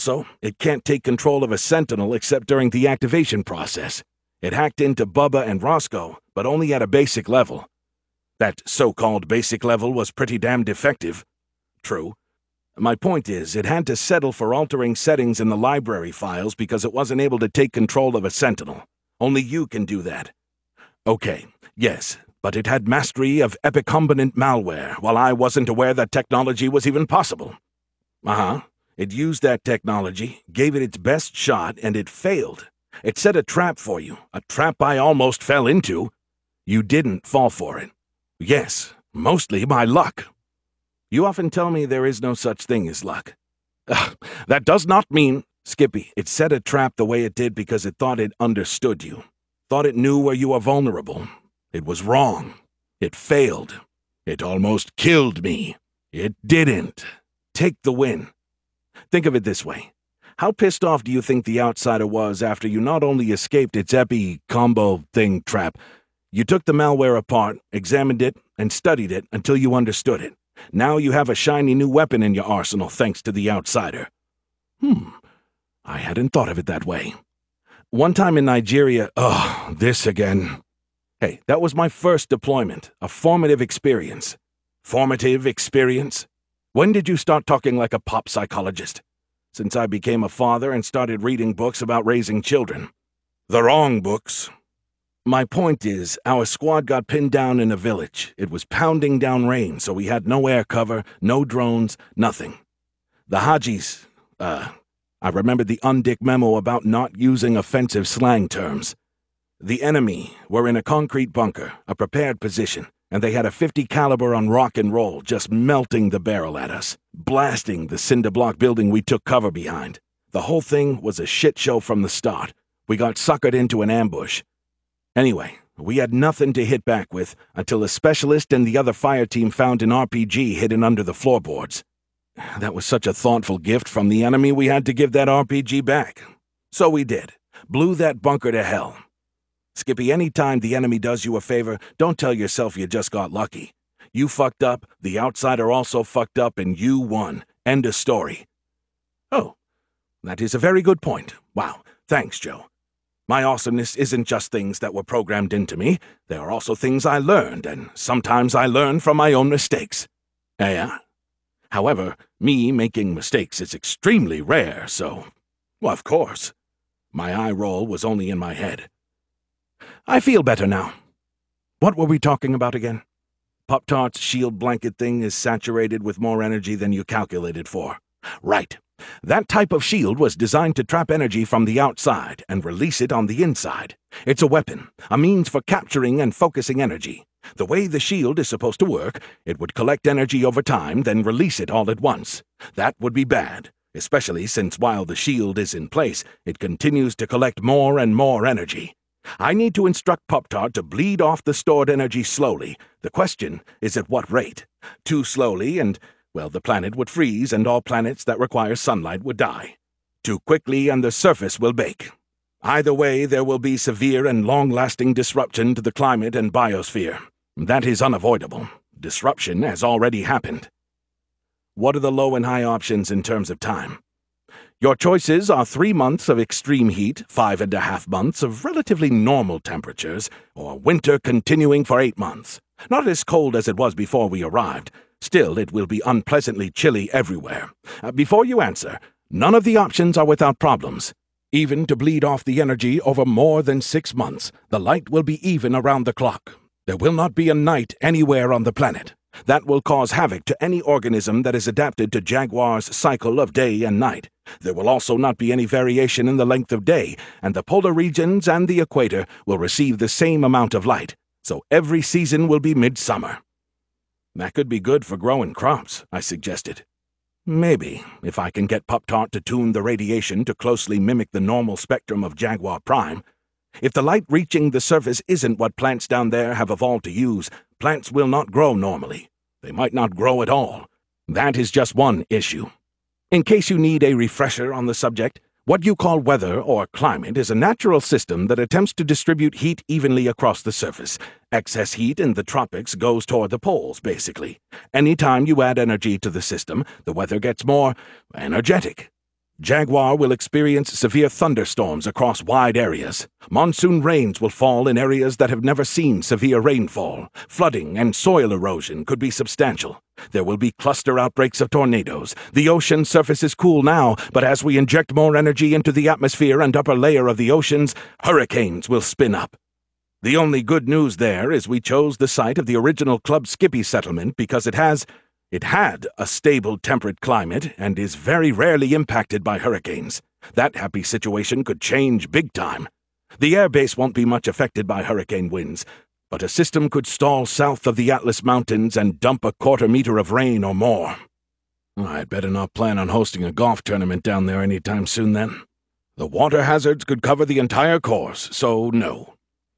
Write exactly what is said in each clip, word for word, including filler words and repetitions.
Also, it can't take control of a Sentinel except during the activation process. It hacked into Bubba and Roscoe, but only at a basic level. That so-called basic level was pretty damn defective. True. My point is, it had to settle for altering settings in the library files because it wasn't able to take control of a Sentinel. Only you can do that. Okay, yes, but it had mastery of epicombinant malware, while I wasn't aware that technology was even possible. Uh-huh. It used that technology, gave it its best shot, and it failed. It set a trap for you, a trap I almost fell into. You didn't fall for it. Yes, mostly by luck. You often tell me there is no such thing as luck. Ugh, that does not mean, Skippy, it set a trap the way it did because it thought it understood you. Thought it knew where you are vulnerable. It was wrong. It failed. It almost killed me. It didn't. Take the win. Think of it this way. How pissed off do you think the outsider was after you not only escaped its epi-combo thing trap, you took the malware apart, examined it, and studied it until you understood it. Now you have a shiny new weapon in your arsenal thanks to the outsider. Hmm, I hadn't thought of it that way. One time in Nigeria, oh, this again. Hey, that was my first deployment, a formative experience. Formative experience? When did you start talking like a pop psychologist? Since I became a father and started reading books about raising children. The wrong books. My point is, our squad got pinned down in a village. It was pounding down rain, so we had no air cover, no drones, nothing. The Hajis, uh, I remembered the undick memo about not using offensive slang terms. The enemy were in a concrete bunker, a prepared position, and they had a fifty caliber on rock and roll, just melting the barrel at us, blasting the cinder block building we took cover behind. The whole thing was a shit show from the start. We got suckered into an ambush. Anyway, we had nothing to hit back with until a specialist and the other fire team found an R P G hidden under the floorboards. That was such a thoughtful gift from the enemy, we had to give that R P G back. So we did. Blew that bunker to hell. Skippy, any time the enemy does you a favor, don't tell yourself you just got lucky. You fucked up, the outsider also fucked up, and you won. End of story. Oh, that is a very good point. Wow, thanks, Joe. My awesomeness isn't just things that were programmed into me. There are also things I learned, and sometimes I learn from my own mistakes. Yeah? However, me making mistakes is extremely rare, so... Well, of course. My eye roll was only in my head. I feel better now. What were we talking about again? Pop-Tart's shield blanket thing is saturated with more energy than you calculated for. Right. That type of shield was designed to trap energy from the outside and release it on the inside. It's a weapon, a means for capturing and focusing energy. The way the shield is supposed to work, it would collect energy over time, then release it all at once. That would be bad, especially since while the shield is in place, it continues to collect more and more energy. I need to instruct Pop-Tart to bleed off the stored energy slowly. The question is at what rate? Too slowly and... well, the planet would freeze and all planets that require sunlight would die. Too quickly and the surface will bake. Either way, there will be severe and long-lasting disruption to the climate and biosphere. That is unavoidable. Disruption has already happened. What are the low and high options in terms of time? Your choices are three months of extreme heat, five and a half months of relatively normal temperatures, or winter continuing for eight months. Not as cold as it was before we arrived. Still, it will be unpleasantly chilly everywhere. Uh, before you answer, none of the options are without problems. Even to bleed off the energy over more than six months, the light will be even around the clock. There will not be a night anywhere on the planet. That will cause havoc to any organism that is adapted to Jaguar's cycle of day and night. There will also not be any variation in the length of day, and the polar regions and the equator will receive the same amount of light, so every season will be midsummer. That could be good for growing crops, I suggested. Maybe, if I can get Pop-Tart to tune the radiation to closely mimic the normal spectrum of Jaguar Prime. If the light reaching the surface isn't what plants down there have evolved to use, plants will not grow normally. They might not grow at all. That is just one issue. In case you need a refresher on the subject, what you call weather or climate is a natural system that attempts to distribute heat evenly across the surface. Excess heat in the tropics goes toward the poles, basically. Anytime you add energy to the system, the weather gets more energetic. Jaguar will experience severe thunderstorms across wide areas. Monsoon rains will fall in areas that have never seen severe rainfall. Flooding and soil erosion could be substantial. There will be cluster outbreaks of tornadoes. The ocean surface is cool now, but as we inject more energy into the atmosphere and upper layer of the oceans, hurricanes will spin up. The only good news there is we chose the site of the original Club Skippy settlement because it has... It had a stable temperate climate and is very rarely impacted by hurricanes. That happy situation could change big time. The airbase won't be much affected by hurricane winds, but a system could stall south of the Atlas Mountains and dump a quarter meter of rain or more. I'd better not plan on hosting a golf tournament down there anytime soon then. The water hazards could cover the entire course, so no.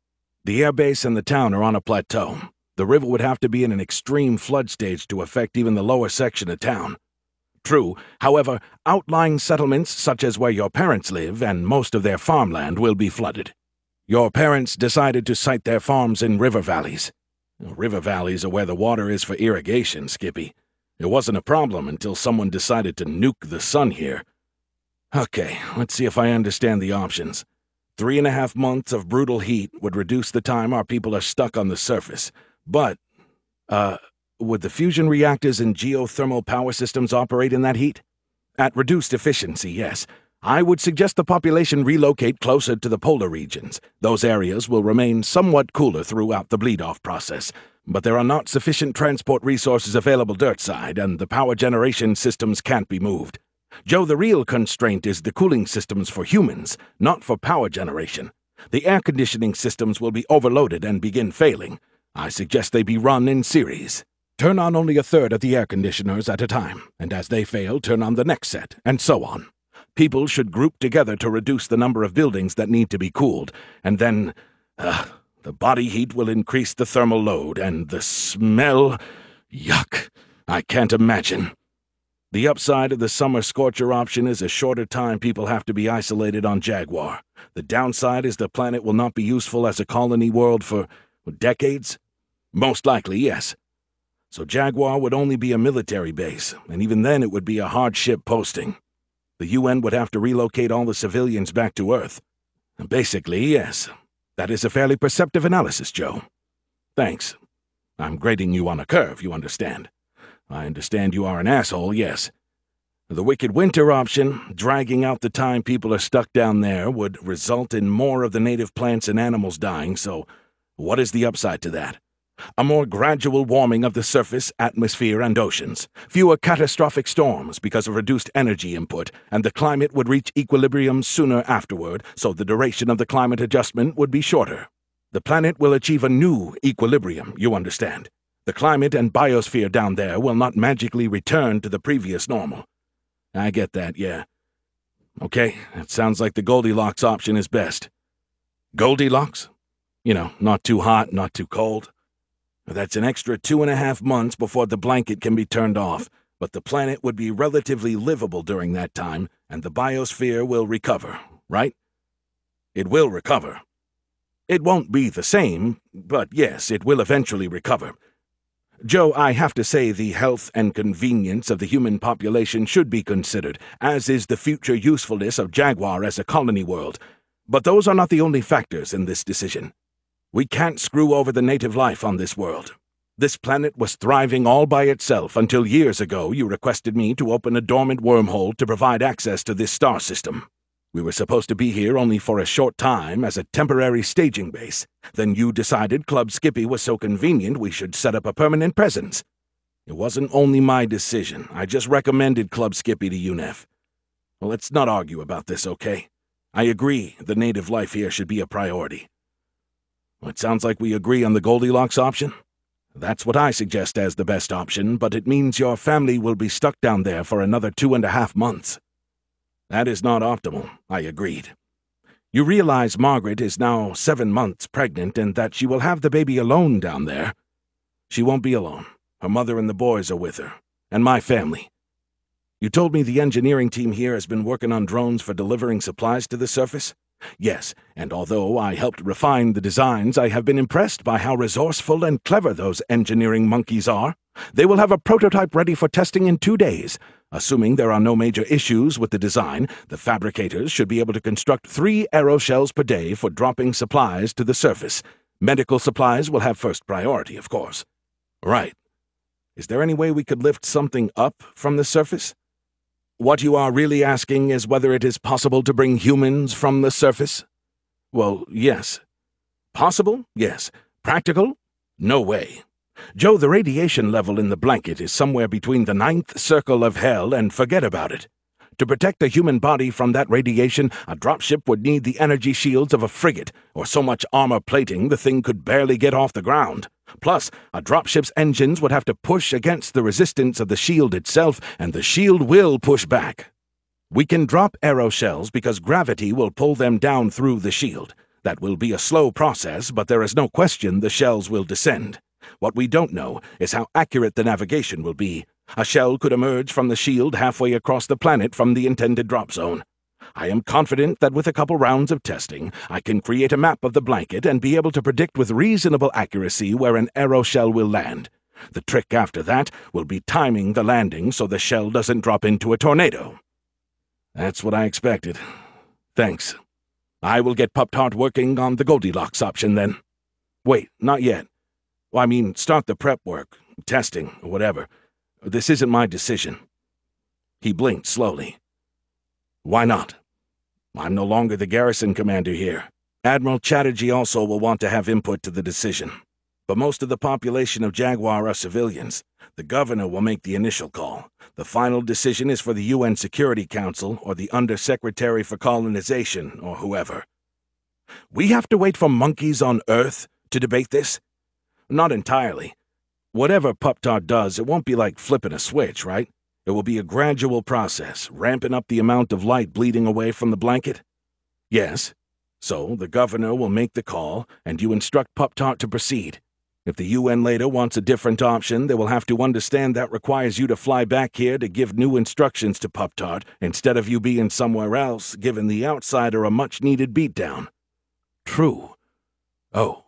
The airbase and the town are on a plateau. The river would have to be in an extreme flood stage to affect even the lower section of town. True, however, outlying settlements such as where your parents live and most of their farmland will be flooded. Your parents decided to site their farms in river valleys. River valleys are where the water is for irrigation, Skippy. It wasn't a problem until someone decided to nuke the sun here. Okay, let's see if I understand the options. Three and a half months of brutal heat would reduce the time our people are stuck on the surface. But, uh, would the fusion reactors and geothermal power systems operate in that heat? At reduced efficiency, yes. I would suggest the population relocate closer to the polar regions. Those areas will remain somewhat cooler throughout the bleed-off process, but there are not sufficient transport resources available dirtside, and the power generation systems can't be moved. Joe, the real constraint is the cooling systems for humans, not for power generation. The air conditioning systems will be overloaded and begin failing. I suggest they be run in series. Turn on only a third of the air conditioners at a time, and as they fail, turn on the next set, and so on. People should group together to reduce the number of buildings that need to be cooled, and then, uh, the body heat will increase the thermal load, and the smell... Yuck! I can't imagine. The upside of the summer scorcher option is a shorter time people have to be isolated on Jaguar. The downside is the planet will not be useful as a colony world for decades. Most likely, yes. So Jaguar would only be a military base, and even then it would be a hardship posting. The U N would have to relocate all the civilians back to Earth. Basically, yes. That is a fairly perceptive analysis, Joe. Thanks. I'm grading you on a curve, you understand. I understand you are an asshole, yes. The Wicked Winter option, dragging out the time people are stuck down there, would result in more of the native plants and animals dying, so what is the upside to that? A more gradual warming of the surface, atmosphere, and oceans. Fewer catastrophic storms because of reduced energy input, and the climate would reach equilibrium sooner afterward, so the duration of the climate adjustment would be shorter. The planet will achieve a new equilibrium, you understand. The climate and biosphere down there will not magically return to the previous normal. I get that, yeah. Okay, it sounds like the Goldilocks option is best. Goldilocks? You know, not too hot, not too cold. That's an extra two and a half months before the blanket can be turned off, but the planet would be relatively livable during that time, and the biosphere will recover, right? It will recover. It won't be the same, but yes, it will eventually recover. Joe, I have to say the health and convenience of the human population should be considered, as is the future usefulness of Jaguar as a colony world. But those are not the only factors in this decision. We can't screw over the native life on this world. This planet was thriving all by itself until years ago you requested me to open a dormant wormhole to provide access to this star system. We were supposed to be here only for a short time as a temporary staging base. Then you decided Club Skippy was so convenient we should set up a permanent presence. It wasn't only my decision. I just recommended Club Skippy to U N E F. Well, let's not argue about this, okay? I agree the native life here should be a priority. Well, it sounds like we agree on the Goldilocks option. That's what I suggest as the best option, but it means your family will be stuck down there for another two and a half months. That is not optimal, I agreed. You realize Margaret is now seven months pregnant and that she will have the baby alone down there. She won't be alone. Her mother and the boys are with her, and my family. You told me the engineering team here has been working on drones for delivering supplies to the surface? Yes, and although I helped refine the designs, I have been impressed by how resourceful and clever those engineering monkeys are. They will have a prototype ready for testing in two days. Assuming there are no major issues with the design, the fabricators should be able to construct three aeroshells per day for dropping supplies to the surface. Medical supplies will have first priority, of course. Right. Is there any way we could lift something up from the surface? What you are really asking is whether it is possible to bring humans from the surface? Well, yes. Possible? Yes. Practical? No way. Joe, the radiation level in the blanket is somewhere between the ninth circle of hell and forget about it. To protect a human body from that radiation, a dropship would need the energy shields of a frigate, or so much armor plating the thing could barely get off the ground. Plus, a dropship's engines would have to push against the resistance of the shield itself, and the shield will push back. We can drop aeroshells because gravity will pull them down through the shield. That will be a slow process, but there is no question the shells will descend. What we don't know is how accurate the navigation will be. A shell could emerge from the shield halfway across the planet from the intended drop zone. I am confident that with a couple rounds of testing, I can create a map of the blanket and be able to predict with reasonable accuracy where an aeroshell will land. The trick after that will be timing the landing so the shell doesn't drop into a tornado. That's what I expected. Thanks. I will get Pup-Tart working on the Goldilocks option then. Wait, not yet. Well, I mean, start the prep work, testing, or whatever. This isn't my decision. He blinked slowly. Why not? I'm no longer the garrison commander here. Admiral Chatterjee also will want to have input to the decision. But most of the population of Jaguar are civilians. The governor will make the initial call. The final decision is for the U N Security Council or the Undersecretary for Colonization or whoever. We have to wait for monkeys on Earth to debate this? Not entirely. Whatever Pup-Tart does, it won't be like flipping a switch, right? It will be a gradual process, ramping up the amount of light bleeding away from the blanket. Yes. So the governor will make the call, and you instruct Pup-Tart to proceed. If the U N later wants a different option, they will have to understand that requires you to fly back here to give new instructions to Pup-Tart, instead of you being somewhere else, giving the outsider a much-needed beatdown. True. Oh.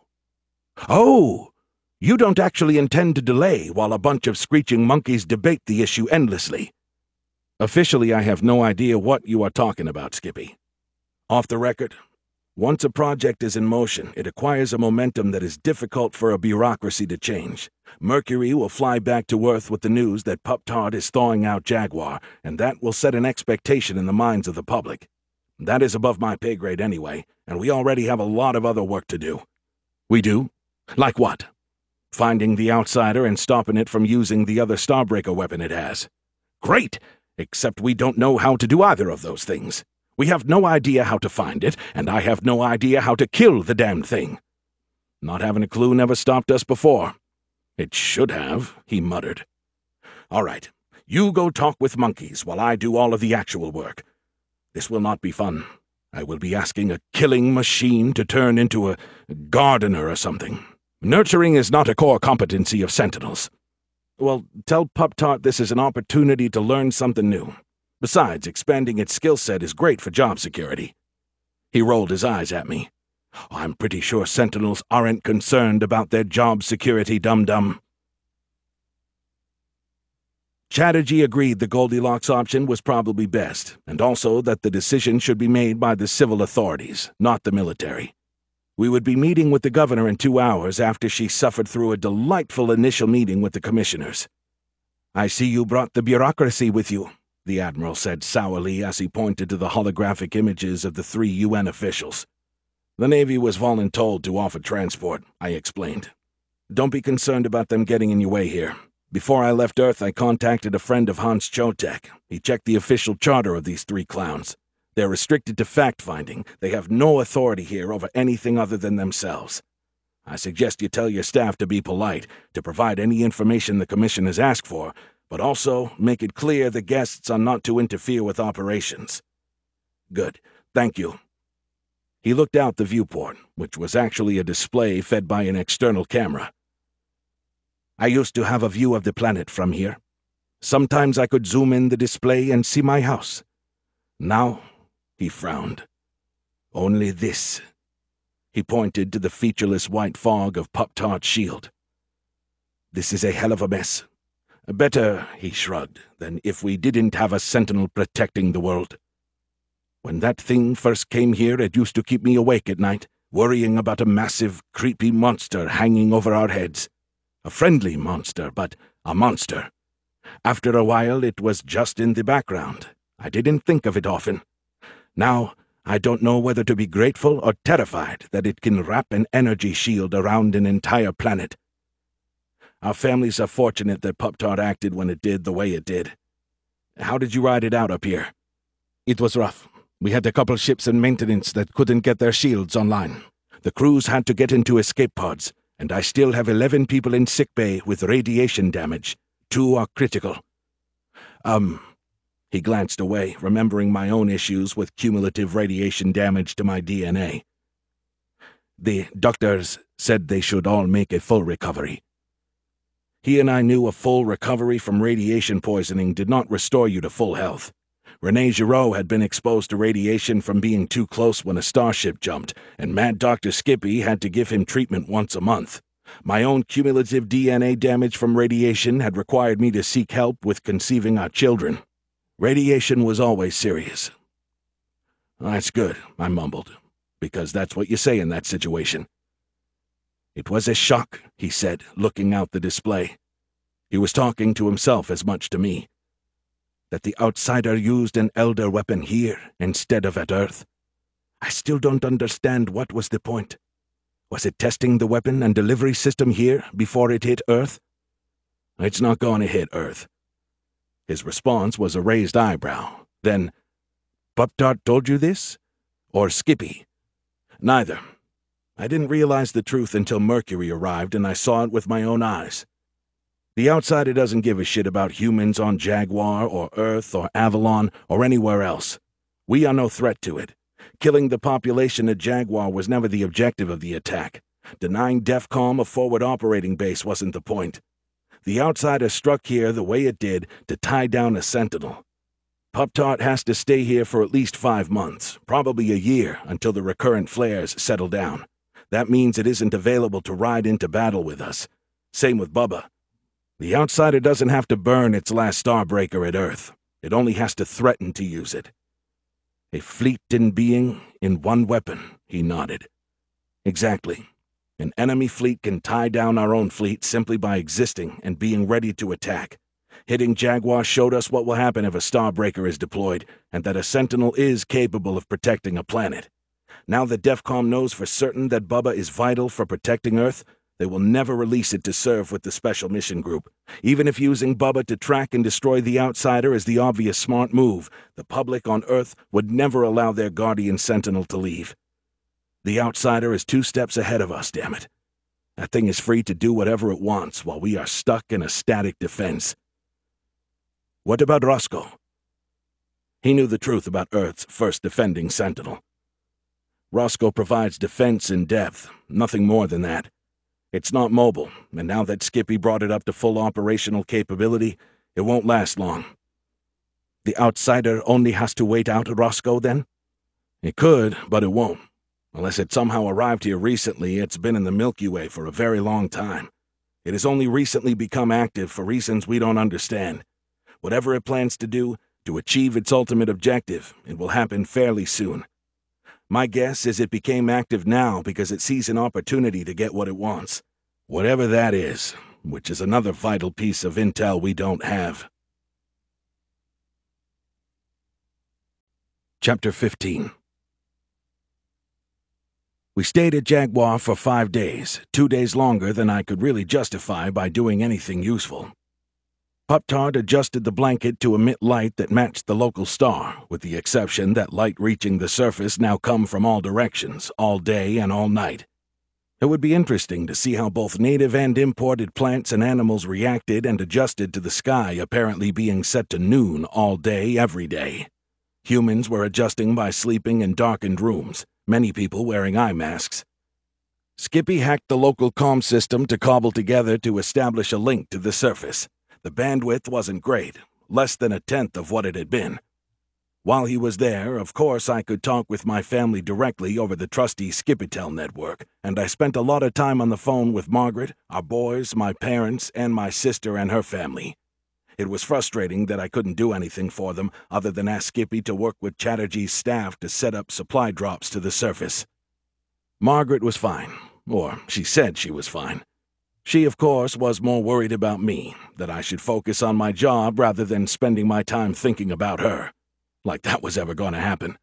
Oh! You don't actually intend to delay while a bunch of screeching monkeys debate the issue endlessly. Officially, I have no idea what you are talking about, Skippy. Off the record, once a project is in motion, it acquires a momentum that is difficult for a bureaucracy to change. Mercury will fly back to Earth with the news that Pup-Tart is thawing out Jaguar, and that will set an expectation in the minds of the public. That is above my pay grade anyway, and we already have a lot of other work to do. We do? Like what? Finding the outsider and stopping it from using the other Starbreaker weapon it has. Great! Except we don't know how to do either of those things. We have no idea how to find it, and I have no idea how to kill the damn thing. Not having a clue never stopped us before. It should have, he muttered. All right, you go talk with monkeys while I do all of the actual work. This will not be fun. I will be asking a killing machine to turn into a gardener or something. Nurturing is not a core competency of Sentinels. Well, tell Pup-Tart this is an opportunity to learn something new. Besides, expanding its skill set is great for job security. He rolled his eyes at me. I'm pretty sure Sentinels aren't concerned about their job security, dum-dum. Chatterjee agreed the Goldilocks option was probably best, and also that the decision should be made by the civil authorities, not the military. We would be meeting with the governor in two hours after she suffered through a delightful initial meeting with the commissioners. I see you brought the bureaucracy with you, the Admiral said sourly as he pointed to the holographic images of the three U N officials. The Navy was voluntold to offer transport, I explained. Don't be concerned about them getting in your way here. Before I left Earth, I contacted a friend of Hans Chotek. He checked the official charter of these three clowns. They're restricted to fact-finding. They have no authority here over anything other than themselves. I suggest you tell your staff to be polite, to provide any information the commissioners ask for, but also make it clear the guests are not to interfere with operations. Good. Thank you. He looked out the viewport, which was actually a display fed by an external camera. I used to have a view of the planet from here. Sometimes I could zoom in the display and see my house. Now, he frowned. Only this. He pointed to the featureless white fog of Pup-Tart's shield. This is a hell of a mess. Better, he shrugged, than if we didn't have a sentinel protecting the world. When that thing first came here, it used to keep me awake at night, worrying about a massive, creepy monster hanging over our heads. A friendly monster, but a monster. After a while, it was just in the background. I didn't think of it often. Now, I don't know whether to be grateful or terrified that it can wrap an energy shield around an entire planet. Our families are fortunate that Pup-Tart acted when it did the way it did. How did you ride it out up here? It was rough. We had a couple ships in maintenance that couldn't get their shields online. The crews had to get into escape pods, and I still have eleven people in sickbay with radiation damage. Two are critical. Um, he glanced away, remembering my own issues with cumulative radiation damage to my D N A. The doctors said they should all make a full recovery. He and I knew a full recovery from radiation poisoning did not restore you to full health. Rene Giraud had been exposed to radiation from being too close when a starship jumped, and Mad Doctor Skippy had to give him treatment once a month. My own cumulative D N A damage from radiation had required me to seek help with conceiving our children. Radiation was always serious. That's good, I mumbled, because that's what you say in that situation. It was a shock, he said, looking out the display. He was talking to himself as much to me. That the outsider used an elder weapon here instead of at Earth. I still don't understand what was the point. Was it testing the weapon and delivery system here before it hit Earth? It's not going to hit Earth. His response was a raised eyebrow. Then, Pup-Tart told you this? Or Skippy? Neither. I didn't realize the truth until Mercury arrived and I saw it with my own eyes. The outsider doesn't give a shit about humans on Jaguar or Earth or Avalon or anywhere else. We are no threat to it. Killing the population at Jaguar was never the objective of the attack. Denying DEFCON a forward operating base wasn't the point. The outsider struck here the way it did to tie down a sentinel. Pup-Tart has to stay here for at least five months, probably a year, until the recurrent flares settle down. That means it isn't available to ride into battle with us. Same with Bubba. The outsider doesn't have to burn its last starbreaker at Earth. It only has to threaten to use it. A fleet in being in one weapon, he nodded. Exactly. An enemy fleet can tie down our own fleet simply by existing and being ready to attack. Hitting Jaguar showed us what will happen if a starbreaker is deployed, and that a sentinel is capable of protecting a planet. Now that DEFCON knows for certain that Bubba is vital for protecting Earth, they will never release it to serve with the Special Mission Group. Even if using Bubba to track and destroy the outsider is the obvious smart move, the public on Earth would never allow their guardian sentinel to leave. The outsider is two steps ahead of us, damn it. That thing is free to do whatever it wants while we are stuck in a static defense. What about Roscoe? He knew the truth about Earth's first defending sentinel. Roscoe provides defense in depth, nothing more than that. It's not mobile, and now that Skippy brought it up to full operational capability, it won't last long. The outsider only has to wait out Roscoe, then? It could, but it won't. Unless it somehow arrived here recently, it's been in the Milky Way for a very long time. It has only recently become active for reasons we don't understand. Whatever it plans to do, to achieve its ultimate objective, it will happen fairly soon. My guess is it became active now because it sees an opportunity to get what it wants. Whatever that is, which is another vital piece of intel we don't have. Chapter fifteen. We stayed at Jaguar for five days, two days longer than I could really justify by doing anything useful. Pup-Tart adjusted the blanket to emit light that matched the local star, with the exception that light reaching the surface now come from all directions, all day and all night. It would be interesting to see how both native and imported plants and animals reacted and adjusted to the sky apparently being set to noon all day, every day. Humans were adjusting by sleeping in darkened rooms, many people wearing eye masks. Skippy hacked the local comm system to cobble together to establish a link to the surface. The bandwidth wasn't great, less than a tenth of what it had been. While he was there, of course I could talk with my family directly over the trusty Skipitel network, and I spent a lot of time on the phone with Margaret, our boys, my parents, and my sister and her family. It was frustrating that I couldn't do anything for them other than ask Skippy to work with Chatterjee's staff to set up supply drops to the surface. Margaret was fine, or she said she was fine. She, of course, was more worried about me, that I should focus on my job rather than spending my time thinking about her. Like that was ever going to happen.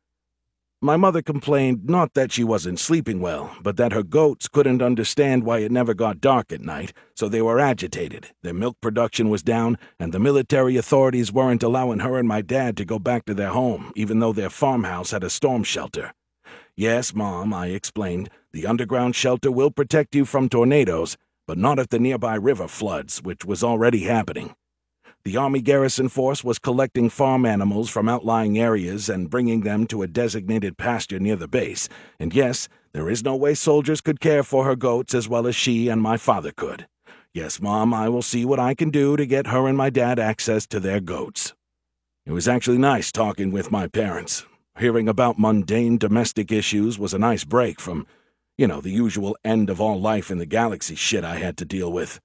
My mother complained not that she wasn't sleeping well, but that her goats couldn't understand why it never got dark at night, so they were agitated. Their milk production was down, and the military authorities weren't allowing her and my dad to go back to their home, even though their farmhouse had a storm shelter. Yes, Mom, I explained, the underground shelter will protect you from tornadoes, but not if the nearby river floods, which was already happening. The Army garrison force was collecting farm animals from outlying areas and bringing them to a designated pasture near the base, and yes, there is no way soldiers could care for her goats as well as she and my father could. Yes, Mom, I will see what I can do to get her and my dad access to their goats. It was actually nice talking with my parents. Hearing about mundane domestic issues was a nice break from, you know, the usual end of all life in the galaxy shit I had to deal with.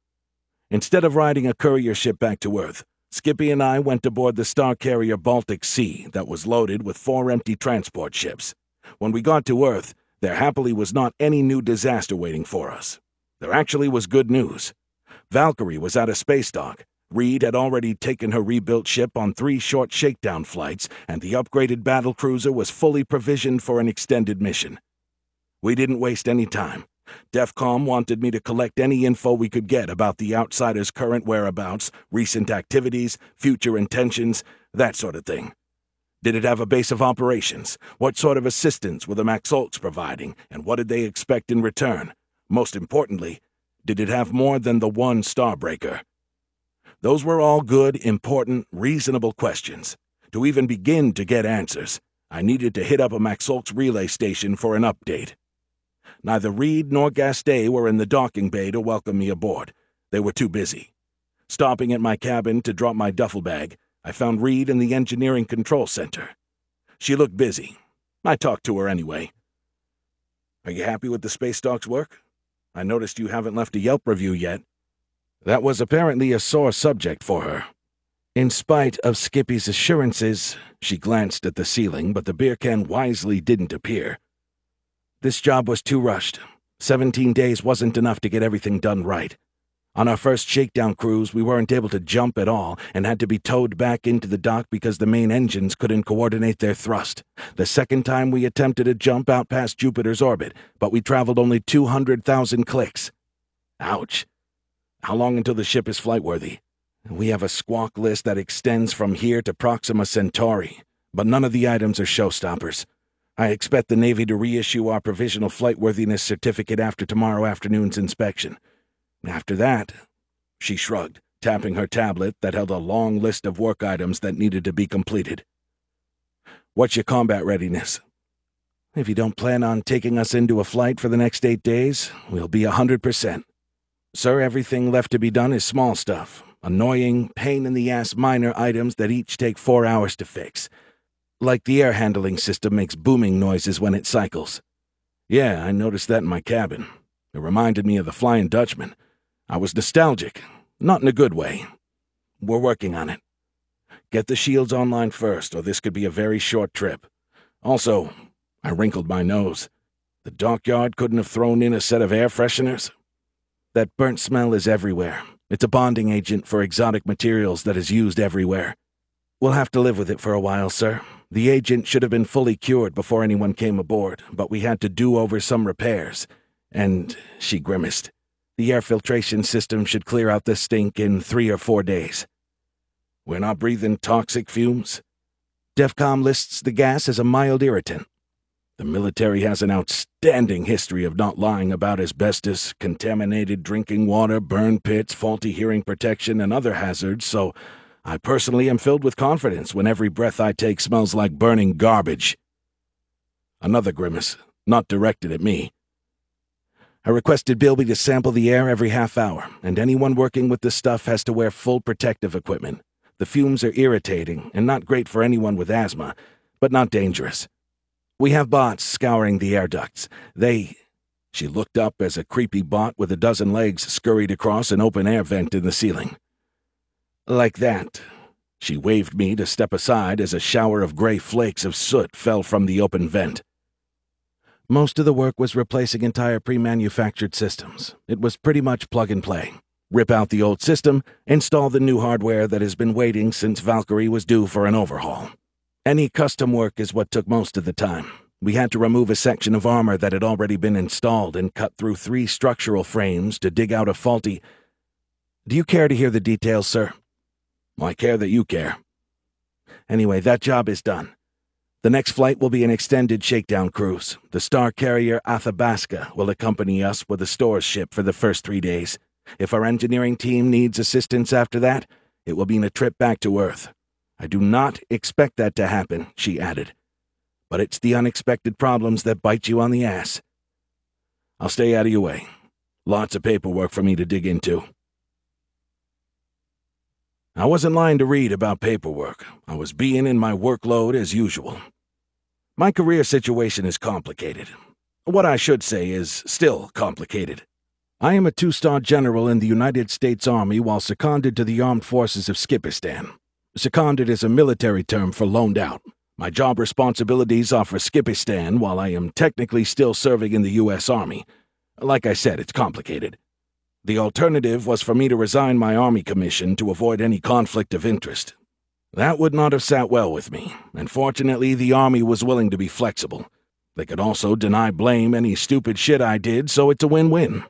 Instead of riding a courier ship back to Earth, Skippy and I went aboard the star carrier Baltic Sea that was loaded with four empty transport ships. When we got to Earth, there happily was not any new disaster waiting for us. There actually was good news. Valkyrie was at a space dock. Reed had already taken her rebuilt ship on three short shakedown flights, and the upgraded battlecruiser was fully provisioned for an extended mission. We didn't waste any time. DEFCOM wanted me to collect any info we could get about the Outsider's current whereabouts, recent activities, future intentions, that sort of thing. Did it have a base of operations? What sort of assistance were the Maxolks providing, and what did they expect in return? Most importantly, did it have more than the one Starbreaker? Those were all good, important, reasonable questions. To even begin to get answers, I needed to hit up a Maxolks relay station for an update. Neither Reed nor Gastey were in the docking bay to welcome me aboard. They were too busy. Stopping at my cabin to drop my duffel bag, I found Reed in the engineering control center. She looked busy. I talked to her anyway. Are you happy with the space dock's work? I noticed you haven't left a Yelp review yet. That was apparently a sore subject for her. In spite of Skippy's assurances, she glanced at the ceiling, but the beer can wisely didn't appear. This job was too rushed. Seventeen days wasn't enough to get everything done right. On our first shakedown cruise, we weren't able to jump at all and had to be towed back into the dock because the main engines couldn't coordinate their thrust. The second time we attempted a jump out past Jupiter's orbit, but we traveled only two hundred thousand clicks. Ouch. How long until the ship is flightworthy? We have a squawk list that extends from here to Proxima Centauri, but none of the items are showstoppers. I expect the Navy to reissue our provisional flightworthiness certificate after tomorrow afternoon's inspection. After that, she shrugged, tapping her tablet that held a long list of work items that needed to be completed. What's your combat readiness? If you don't plan on taking us into a flight for the next eight days, we'll be a hundred percent. Sir, everything left to be done is small stuff. Annoying, pain-in-the-ass minor items that each take four hours to fix. Like the air handling system makes booming noises when it cycles. Yeah, I noticed that in my cabin. It reminded me of the Flying Dutchman. I was nostalgic, not in a good way. We're working on it. Get the shields online first, or this could be a very short trip. Also, I wrinkled my nose. The dockyard couldn't have thrown in a set of air fresheners? That burnt smell is everywhere. It's a bonding agent for exotic materials that is used everywhere. We'll have to live with it for a while, sir. The agent should have been fully cured before anyone came aboard, but we had to do over some repairs. And she grimaced. The air filtration system should clear out the stink in three or four days. We're not breathing toxic fumes? DEFCOM lists the gas as a mild irritant. The military has an outstanding history of not lying about asbestos, contaminated drinking water, burn pits, faulty hearing protection, and other hazards, so I personally am filled with confidence when every breath I take smells like burning garbage. Another grimace, not directed at me. I requested Bilby to sample the air every half hour, and anyone working with the stuff has to wear full protective equipment. The fumes are irritating and not great for anyone with asthma, but not dangerous. We have bots scouring the air ducts. They... She looked up as a creepy bot with a dozen legs scurried across an open air vent in the ceiling. Like that. She waved me to step aside as a shower of gray flakes of soot fell from the open vent. Most of the work was replacing entire pre-manufactured systems. It was pretty much plug and play. Rip out the old system, install the new hardware that has been waiting since Valkyrie was due for an overhaul. Any custom work is what took most of the time. We had to remove a section of armor that had already been installed and cut through three structural frames to dig out a faulty... Do you care to hear the details, sir? I care that you care. Anyway, that job is done. The next flight will be an extended shakedown cruise. The star carrier Athabasca will accompany us with a stores ship for the first three days. If our engineering team needs assistance after that, it will mean a trip back to Earth. I do not expect that to happen, she added. But it's the unexpected problems that bite you on the ass. I'll stay out of your way. Lots of paperwork for me to dig into. I wasn't lying to read about paperwork. I was being in my workload as usual. My career situation is complicated. What I should say is still complicated. I am a two-star general in the United States Army while seconded to the Armed Forces of Skipistan. Seconded is a military term for loaned out. My job responsibilities are for Skipistan while I am technically still serving in the U S Army. Like I said, it's complicated. The alternative was for me to resign my Army commission to avoid any conflict of interest. That would not have sat well with me, and fortunately the Army was willing to be flexible. They could also deny blame any stupid shit I did, so it's a win-win.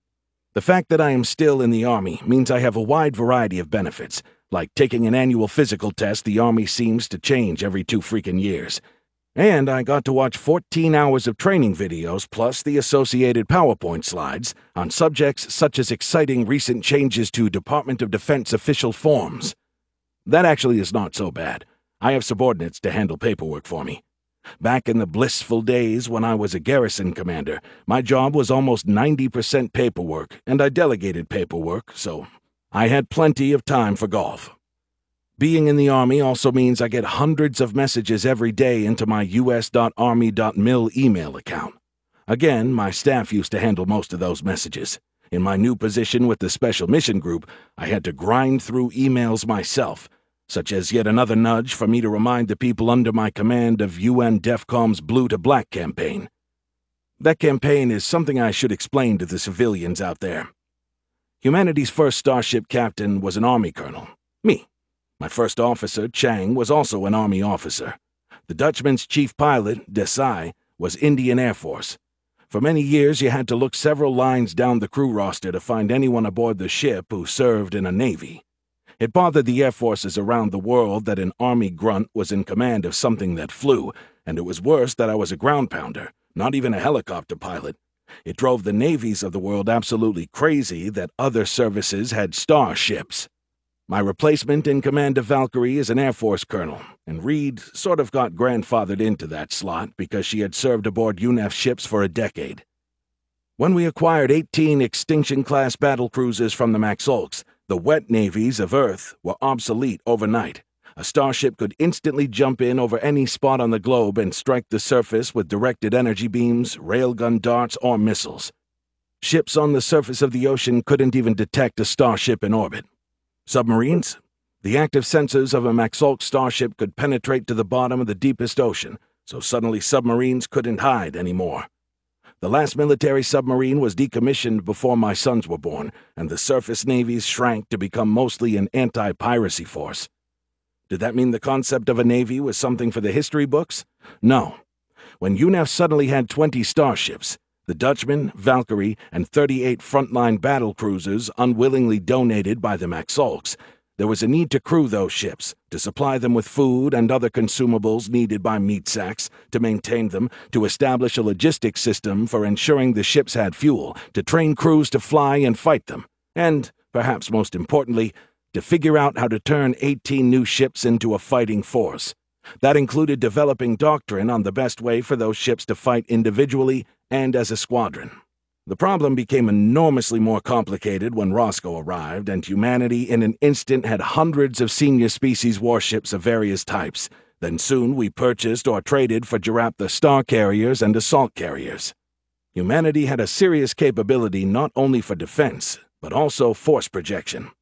The fact that I am still in the Army means I have a wide variety of benefits, like taking an annual physical test the Army seems to change every two freaking years. And I got to watch fourteen hours of training videos plus the associated PowerPoint slides on subjects such as exciting recent changes to Department of Defense official forms. That actually is not so bad. I have subordinates to handle paperwork for me. Back in the blissful days when I was a garrison commander, my job was almost ninety percent paperwork, and I delegated paperwork, so I had plenty of time for golf. Being in the Army also means I get hundreds of messages every day into my U S dot army dot mil email account. Again, my staff used to handle most of those messages. In my new position with the Special Mission Group, I had to grind through emails myself, such as yet another nudge for me to remind the people under my command of U N DEFCOM's Blue to Black campaign. That campaign is something I should explain to the civilians out there. Humanity's first starship captain was an Army colonel. Me. My first officer, Chang, was also an Army officer. The Dutchman's chief pilot, Desai, was Indian Air Force. For many years, you had to look several lines down the crew roster to find anyone aboard the ship who served in a Navy. It bothered the Air Forces around the world that an Army grunt was in command of something that flew, and it was worse that I was a ground pounder, not even a helicopter pilot. It drove the navies of the world absolutely crazy that other services had starships. My replacement in command of Valkyrie is an Air Force colonel, and Reed sort of got grandfathered into that slot because she had served aboard U N E F ships for a decade. When we acquired eighteen Extinction-class battlecruisers from the Maxolks, the wet navies of Earth were obsolete overnight. A starship could instantly jump in over any spot on the globe and strike the surface with directed energy beams, railgun darts, or missiles. Ships on the surface of the ocean couldn't even detect a starship in orbit. Submarines? The active sensors of a Maxolk starship could penetrate to the bottom of the deepest ocean, so suddenly submarines couldn't hide anymore. The last military submarine was decommissioned before my sons were born, and the surface navies shrank to become mostly an anti-piracy force. Did that mean the concept of a navy was something for the history books? No. When U N E F suddenly had twenty starships, the Dutchman, Valkyrie, and thirty-eight frontline battlecruisers unwillingly donated by the Maxolks, there was a need to crew those ships, to supply them with food and other consumables needed by meat sacks, to maintain them, to establish a logistics system for ensuring the ships had fuel, to train crews to fly and fight them, and, perhaps most importantly, to figure out how to turn eighteen new ships into a fighting force. That included developing doctrine on the best way for those ships to fight individually and as a squadron. The problem became enormously more complicated when Roscoe arrived, and humanity in an instant had hundreds of senior species warships of various types. Then soon we purchased or traded for Jaraptha star carriers and assault carriers. Humanity had a serious capability not only for defense, but also force projection.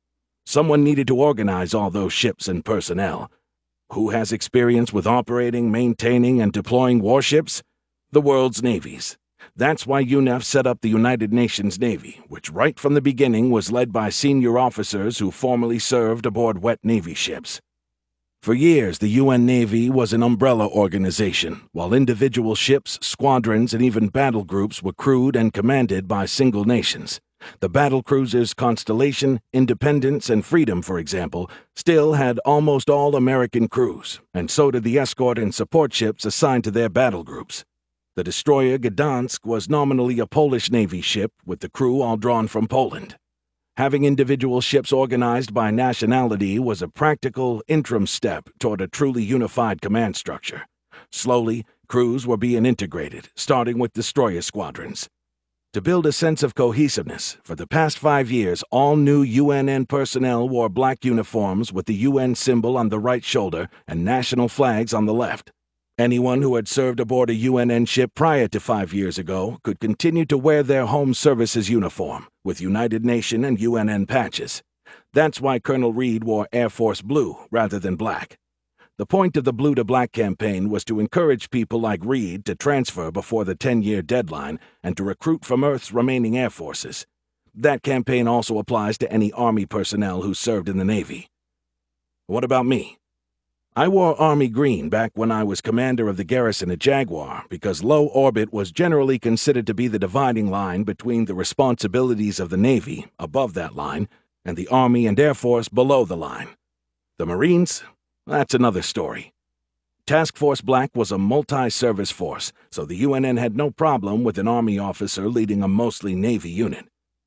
Someone needed to organize all those ships and personnel. Who has experience with operating, maintaining, and deploying warships? The world's navies. That's why U N E F set up the United Nations Navy, which right from the beginning was led by senior officers who formerly served aboard wet Navy ships. For years, the U N Navy was an umbrella organization, while individual ships, squadrons, and even battle groups were crewed and commanded by single nations. The battle cruisers Constellation, Independence, and Freedom, for example, still had almost all American crews, and so did the escort and support ships assigned to their battle groups. The destroyer Gdansk was nominally a Polish Navy ship, with the crew all drawn from Poland. Having individual ships organized by nationality was a practical, interim step toward a truly unified command structure. Slowly, crews were being integrated, starting with destroyer squadrons. To build a sense of cohesiveness, for the past five years, all new U N N personnel wore black uniforms with the U N symbol on the right shoulder and national flags on the left. Anyone who had served aboard a U N N ship prior to five years ago could continue to wear their home services uniform, with United Nations and U N N patches. That's why Colonel Reed wore Air Force Blue rather than black. The point of the Blue to Black campaign was to encourage people like Reed to transfer before the ten-year deadline and to recruit from Earth's remaining air forces. That campaign also applies to any Army personnel who served in the Navy. What about me? I wore Army green back when I was commander of the garrison at Jaguar because low orbit was generally considered to be the dividing line between the responsibilities of the Navy, above that line, and the Army and Air Force below the line. The Marines? That's another story. Task Force Black was a multi-service force, so the U N N had no problem with an Army officer leading a mostly Navy unit.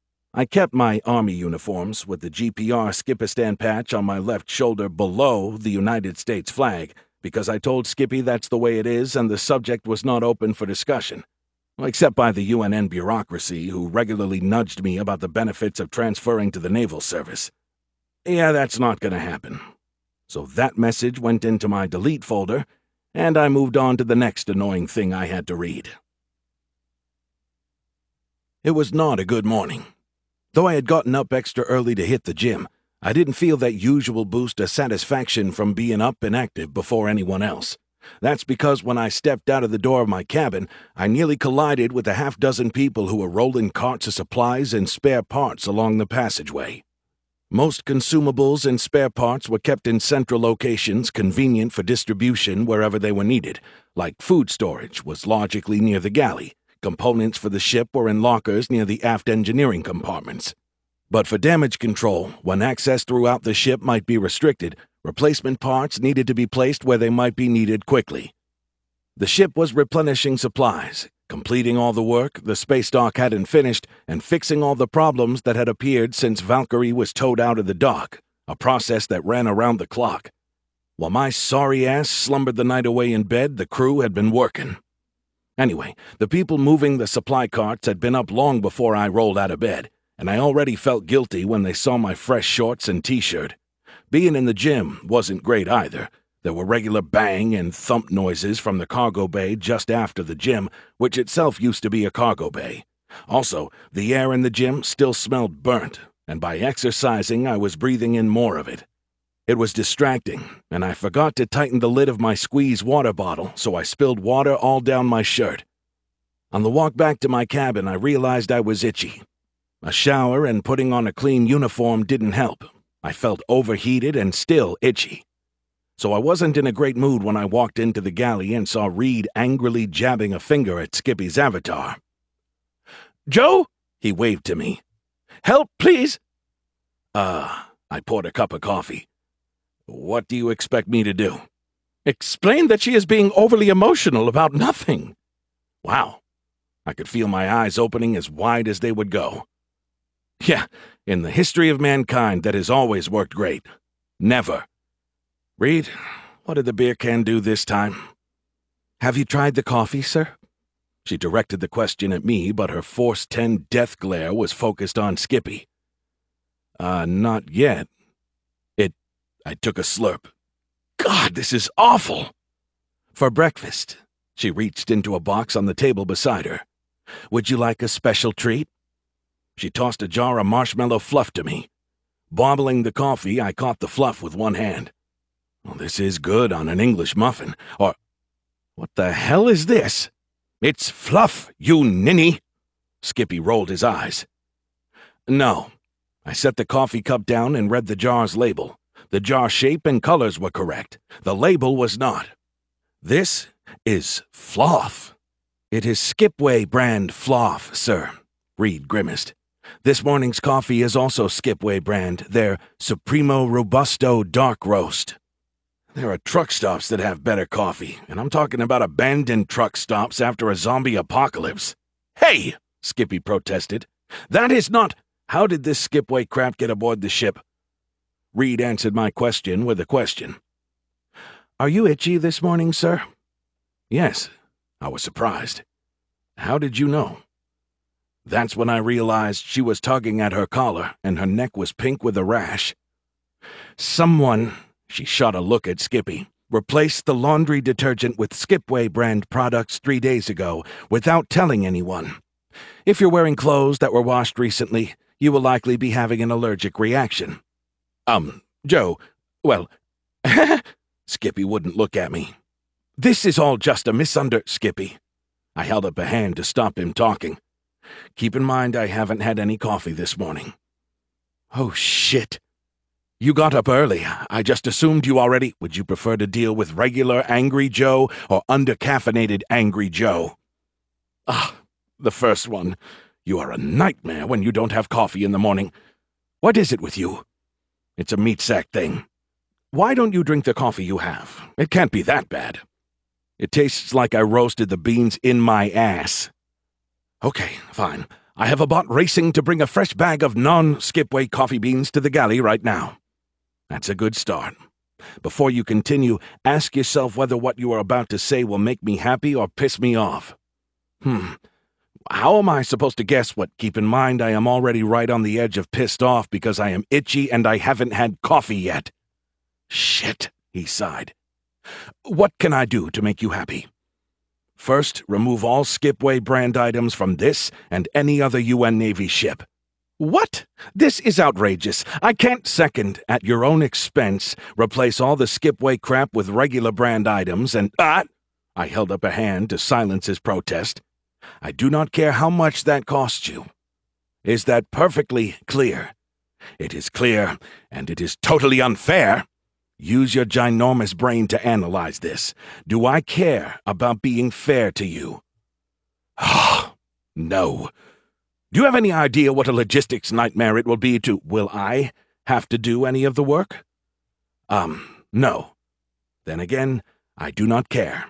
I kept my Army uniforms with the G P R Skipistan patch on my left shoulder below the United States flag because I told Skippy that's the way it is and the subject was not open for discussion, except by the U N N bureaucracy who regularly nudged me about the benefits of transferring to the naval service. Yeah, that's not going to happen. So that message went into my delete folder, and I moved on to the next annoying thing I had to read. It was not a good morning. Though I had gotten up extra early to hit the gym, I didn't feel that usual boost of satisfaction from being up and active before anyone else. That's because when I stepped out of the door of my cabin, I nearly collided with a half dozen people who were rolling carts of supplies and spare parts along the passageway. Most consumables and spare parts were kept in central locations convenient for distribution wherever they were needed, like food storage was logically near the galley. Components for the ship were in lockers near the aft engineering compartments. But for damage control, when access throughout the ship might be restricted, replacement parts needed to be placed where they might be needed quickly. The ship was replenishing supplies, completing all the work the space dock hadn't finished, and fixing all the problems that had appeared since Valkyrie was towed out of the dock, a process that ran around the clock. While my sorry ass slumbered the night away in bed, the crew had been working. Anyway, the people moving the supply carts had been up long before I rolled out of bed, and I already felt guilty when they saw my fresh shorts and t-shirt. Being in the gym wasn't great either. There were regular bang and thump noises from the cargo bay just after the gym, which itself used to be a cargo bay. Also, the air in the gym still smelled burnt, and by exercising I was breathing in more of it. It was distracting, and I forgot to tighten the lid of my squeeze water bottle, so I spilled water all down my shirt. On the walk back to my cabin, I realized I was itchy. A shower and putting on a clean uniform didn't help. I felt overheated and still itchy. So I wasn't in a great mood when I walked into the galley and saw Reed angrily jabbing a finger at Skippy's avatar. "Joe?" he waved to me. "Help, please." Uh, I poured a cup of coffee. "What do you expect me to do?" "Explain that she is being overly emotional about nothing." Wow. I could feel my eyes opening as wide as they would go. Yeah, in the history of mankind, that has always worked great. Never. Reed, what did the beer can do this time? "Have you tried the coffee, sir?" She directed the question at me, but her Force ten death glare was focused on Skippy. Uh, not yet. It... I took a slurp. God, this is awful! "For breakfast." She reached into a box on the table beside her. "Would you like a special treat?" She tossed a jar of marshmallow fluff to me. Bobbling the coffee, I caught the fluff with one hand. Well, this is good on an English muffin, or... What the hell is this? It's fluff, you ninny! Skippy rolled his eyes. No. I set the coffee cup down and read the jar's label. The jar shape and colors were correct. The label was not. This is Floff. It is Skipway brand Floff, sir. Reed grimaced. This morning's coffee is also Skipway brand, their Supremo Robusto Dark Roast. There are truck stops that have better coffee, and I'm talking about abandoned truck stops after a zombie apocalypse. Hey! Skippy protested. That is not... How did this Skipway crap get aboard the ship? Reed answered my question with a question. Are you itchy this morning, sir? Yes. I was surprised. How did you know? That's when I realized she was tugging at her collar, and her neck was pink with a rash. Someone... She shot a look at Skippy. Replaced the laundry detergent with Skipway brand products three days ago without telling anyone. If you're wearing clothes that were washed recently, you will likely be having an allergic reaction. Um, Joe, well, Skippy wouldn't look at me. This is all just a misunder, Skippy. I held up a hand to stop him talking. Keep in mind I haven't had any coffee this morning. Oh, shit. You got up early. I just assumed you already... Would you prefer to deal with regular Angry Joe or under-caffeinated Angry Joe? Ah, the first one. You are a nightmare when you don't have coffee in the morning. What is it with you? It's a meat sack thing. Why don't you drink the coffee you have? It can't be that bad. It tastes like I roasted the beans in my ass. Okay, fine. I have a bot racing to bring a fresh bag of non-Skipway coffee beans to the galley right now. That's a good start. Before you continue, ask yourself whether what you are about to say will make me happy or piss me off. Hmm. How am I supposed to guess what? Keep in mind I am already right on the edge of pissed off because I am itchy and I haven't had coffee yet. Shit, he sighed. What can I do to make you happy? First, remove all Skipway brand items from this and any other U N Navy ship. What? This is outrageous. I can't. Second, at your own expense, replace all the Skipway crap with regular brand items and... Ah! I held up a hand to silence his protest. I do not care how much that costs you. Is that perfectly clear? It is clear, and it is totally unfair. Use your ginormous brain to analyze this. Do I care about being fair to you? Ah, no. Do you have any idea what a logistics nightmare it will be to... Will I have to do any of the work? Um, no. Then again, I do not care.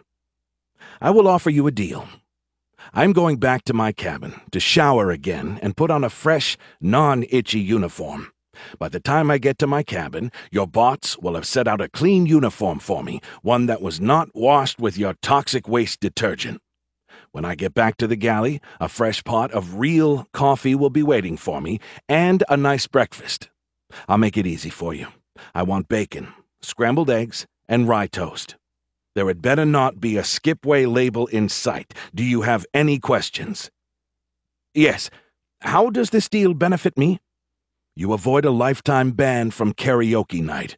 I will offer you a deal. I'm going back to my cabin to shower again and put on a fresh, non-itchy uniform. By the time I get to my cabin, your bots will have set out a clean uniform for me, one that was not washed with your toxic waste detergent. When I get back to the galley, a fresh pot of real coffee will be waiting for me, and a nice breakfast. I'll make it easy for you. I want bacon, scrambled eggs, and rye toast. There had better not be a Skipway label in sight. Do you have any questions? Yes. How does this deal benefit me? You avoid a lifetime ban from karaoke night.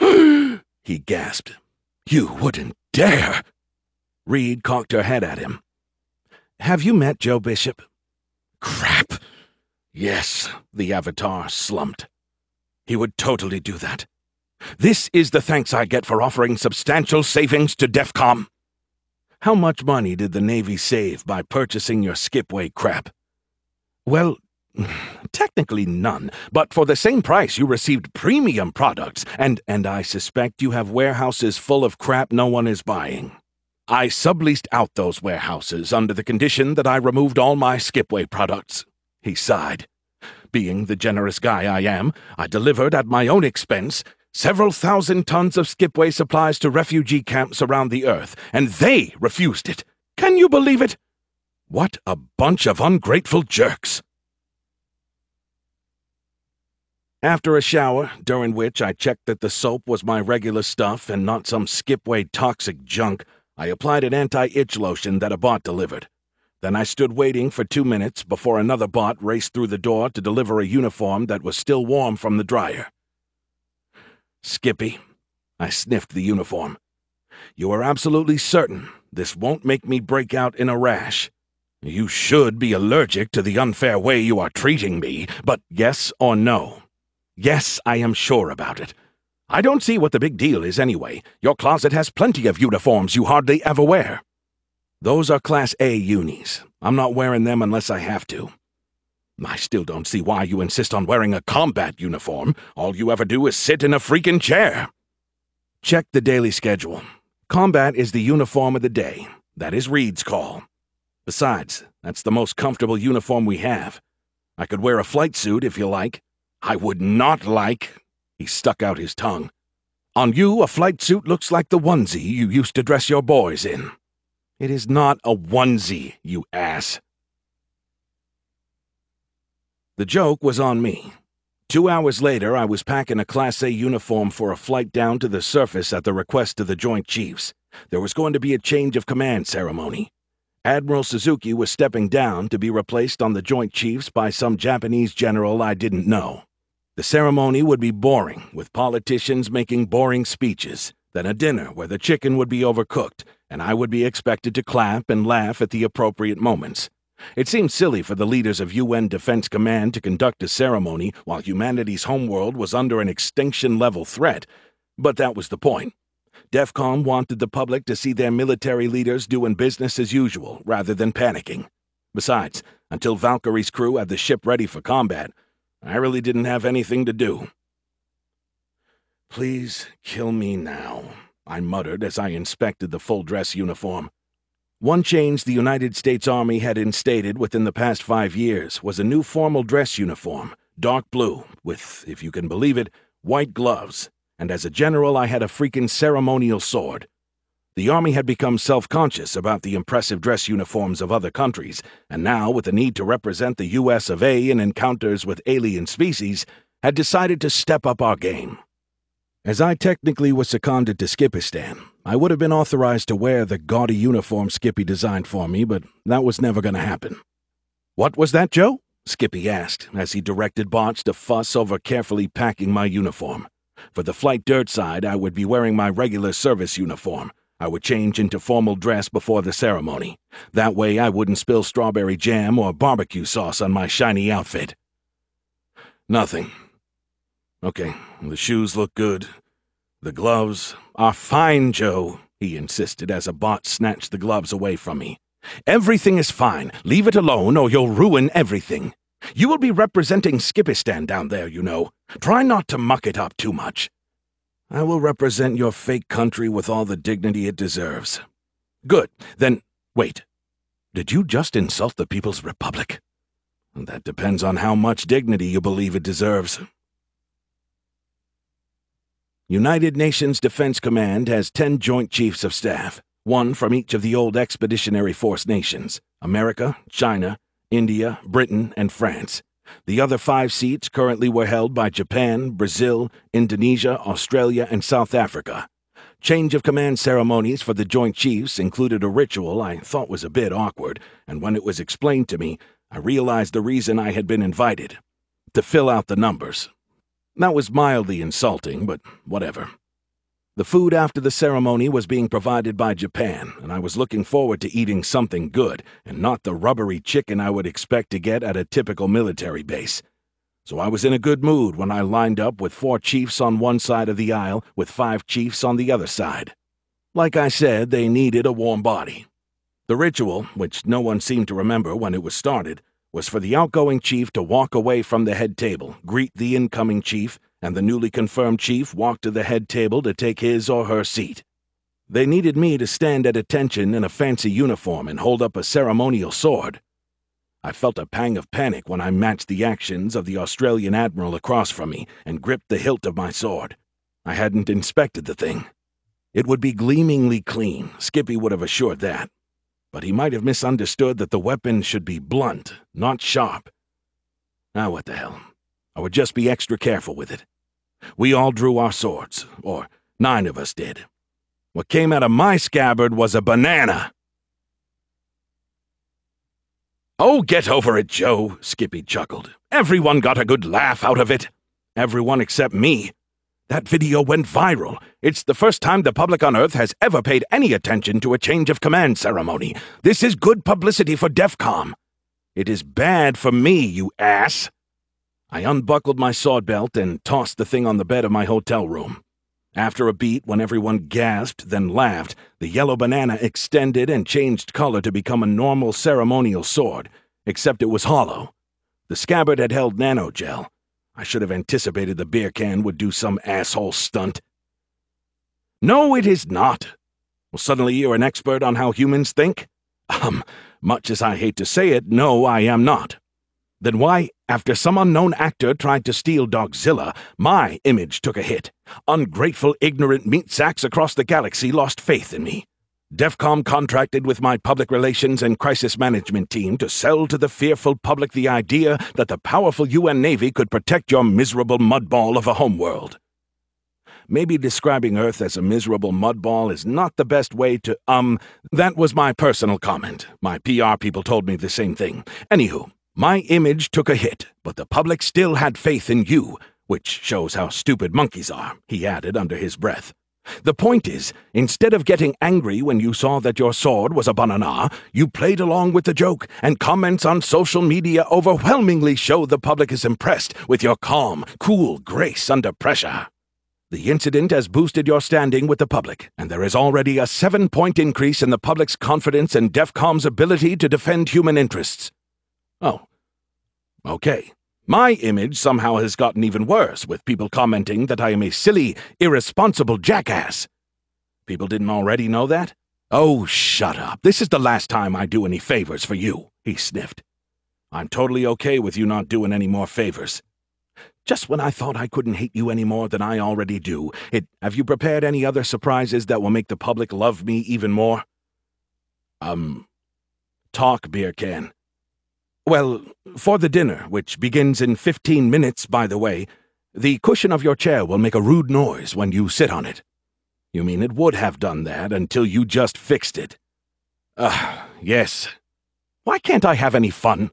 He gasped. You wouldn't dare! Reed cocked her head at him. Have you met Joe Bishop? Crap! Yes, the Avatar slumped. He would totally do that. This is the thanks I get for offering substantial savings to DEFCON. How much money did the Navy save by purchasing your Skipway crap? Well, technically none, but for the same price you received premium products, and, and I suspect you have warehouses full of crap no one is buying. I subleased out those warehouses under the condition that I removed all my Skipway products. He sighed. Being the generous guy I am, I delivered at my own expense several thousand tons of Skipway supplies to refugee camps around the earth, and they refused it. Can you believe it? What a bunch of ungrateful jerks. After a shower, during which I checked that the soap was my regular stuff and not some Skipway toxic junk, I applied an anti-itch lotion that a bot delivered. Then I stood waiting for two minutes before another bot raced through the door to deliver a uniform that was still warm from the dryer. Skippy, I sniffed the uniform. You are absolutely certain this won't make me break out in a rash. You should be allergic to the unfair way you are treating me, but yes or no? Yes, I am sure about it. I don't see what the big deal is anyway. Your closet has plenty of uniforms you hardly ever wear. Those are Class A unis. I'm not wearing them unless I have to. I still don't see why you insist on wearing a combat uniform. All you ever do is sit in a freaking chair. Check the daily schedule. Combat is the uniform of the day. That is Reed's call. Besides, that's the most comfortable uniform we have. I could wear a flight suit if you like. I would not like... He stuck out his tongue. On you, a flight suit looks like the onesie you used to dress your boys in. It is not a onesie, you ass. The joke was on me. Two hours later, I was packing a Class A uniform for a flight down to the surface at the request of the Joint Chiefs. There was going to be a change of command ceremony. Admiral Suzuki was stepping down to be replaced on the Joint Chiefs by some Japanese general I didn't know. The ceremony would be boring, with politicians making boring speeches, then a dinner where the chicken would be overcooked, and I would be expected to clap and laugh at the appropriate moments. It seemed silly for the leaders of U N Defense Command to conduct a ceremony while humanity's homeworld was under an extinction-level threat, but that was the point. DEFCON wanted the public to see their military leaders doing business as usual rather than panicking. Besides, until Valkyrie's crew had the ship ready for combat, I really didn't have anything to do. Please kill me now, I muttered as I inspected the full-dress uniform. One change the United States Army had instated within the past five years was a new formal dress uniform, dark blue, with, if you can believe it, white gloves, and as a general I had a freaking ceremonial sword. The Army had become self-conscious about the impressive dress uniforms of other countries, and now, with the need to represent the U S of A in encounters with alien species, had decided to step up our game. As I technically was seconded to Skippistan, I would have been authorized to wear the gaudy uniform Skippy designed for me, but that was never going to happen. "What was that, Joe?" Skippy asked, as he directed bots to fuss over carefully packing my uniform. For the flight dirt side, I would be wearing my regular service uniform. I would change into formal dress before the ceremony. That way I wouldn't spill strawberry jam or barbecue sauce on my shiny outfit. Nothing. Okay, the shoes look good. The gloves are fine, Joe, he insisted as a bot snatched the gloves away from me. Everything is fine. Leave it alone or you'll ruin everything. You will be representing Skippistan down there, you know. Try not to muck it up too much. I will represent your fake country with all the dignity it deserves. Good. Then, wait. Did you just insult the People's Republic? That depends on how much dignity you believe it deserves. United Nations Defense Command has ten Joint Chiefs of Staff, one from each of the old Expeditionary Force nations, America, China, India, Britain, and France. The other five seats currently were held by Japan, Brazil, Indonesia, Australia, and South Africa. Change of command ceremonies for the Joint Chiefs included a ritual I thought was a bit awkward, and when it was explained to me, I realized the reason I had been invited: to fill out the numbers. That was mildly insulting, but whatever. The food after the ceremony was being provided by Japan, and I was looking forward to eating something good, and not the rubbery chicken I would expect to get at a typical military base. So I was in a good mood when I lined up with four chiefs on one side of the aisle with five chiefs on the other side. Like I said, they needed a warm body. The ritual, which no one seemed to remember when it was started, was for the outgoing chief to walk away from the head table, greet the incoming chief, and the newly confirmed chief walk to the head table to take his or her seat. They needed me to stand at attention in a fancy uniform and hold up a ceremonial sword. I felt a pang of panic when I matched the actions of the Australian admiral across from me and gripped the hilt of my sword. I hadn't inspected the thing. It would be gleamingly clean, Skippy would have assured that. But he might have misunderstood that the weapon should be blunt, not sharp. Ah, what the hell. I would just be extra careful with it. We all drew our swords, or nine of us did. What came out of my scabbard was a banana. "Oh, get over it, Joe," Skippy chuckled. "Everyone got a good laugh out of it. Everyone except me. That video went viral. It's the first time the public on Earth has ever paid any attention to a change of command ceremony. This is good publicity for DEFCOM. It is bad for me, you ass." I unbuckled my sword belt and tossed the thing on the bed of my hotel room. After a beat, when everyone gasped, then laughed, the yellow banana extended and changed color to become a normal ceremonial sword, except it was hollow. The scabbard had held nanogel. I should have anticipated the beer can would do some asshole stunt. "No, it is not." "Well, suddenly you're an expert on how humans think?" Um, much as I hate to say it, no, I am not. Then why, after some unknown actor tried to steal Dogzilla, my image took a hit? Ungrateful, ignorant meat sacks across the galaxy lost faith in me. DEFCOM contracted with my public relations and crisis management team to sell to the fearful public the idea that the powerful U N Navy could protect your miserable mudball of a homeworld. Maybe describing Earth as a miserable mudball is not the best way to, um, that was my personal comment. My P R people told me the same thing. Anywho, my image took a hit, but the public still had faith in you, which shows how stupid monkeys are, he added under his breath. The point is, instead of getting angry when you saw that your sword was a banana, you played along with the joke, and comments on social media overwhelmingly show the public is impressed with your calm, cool grace under pressure. The incident has boosted your standing with the public, and there is already a seven-point increase in the public's confidence in DEFCOM's ability to defend human interests. Oh. Okay. My image somehow has gotten even worse, with people commenting that I am a silly, irresponsible jackass. People didn't already know that? Oh, shut up. This is the last time I do any favors for you, he sniffed. I'm totally okay with you not doing any more favors. Just when I thought I couldn't hate you any more than I already do, it, have you prepared any other surprises that will make the public love me even more? Um, talk, beer can. Well, for the dinner, which begins in fifteen minutes, by the way, the cushion of your chair will make a rude noise when you sit on it. You mean it would have done that until you just fixed it? Ah, uh, yes. Why can't I have any fun?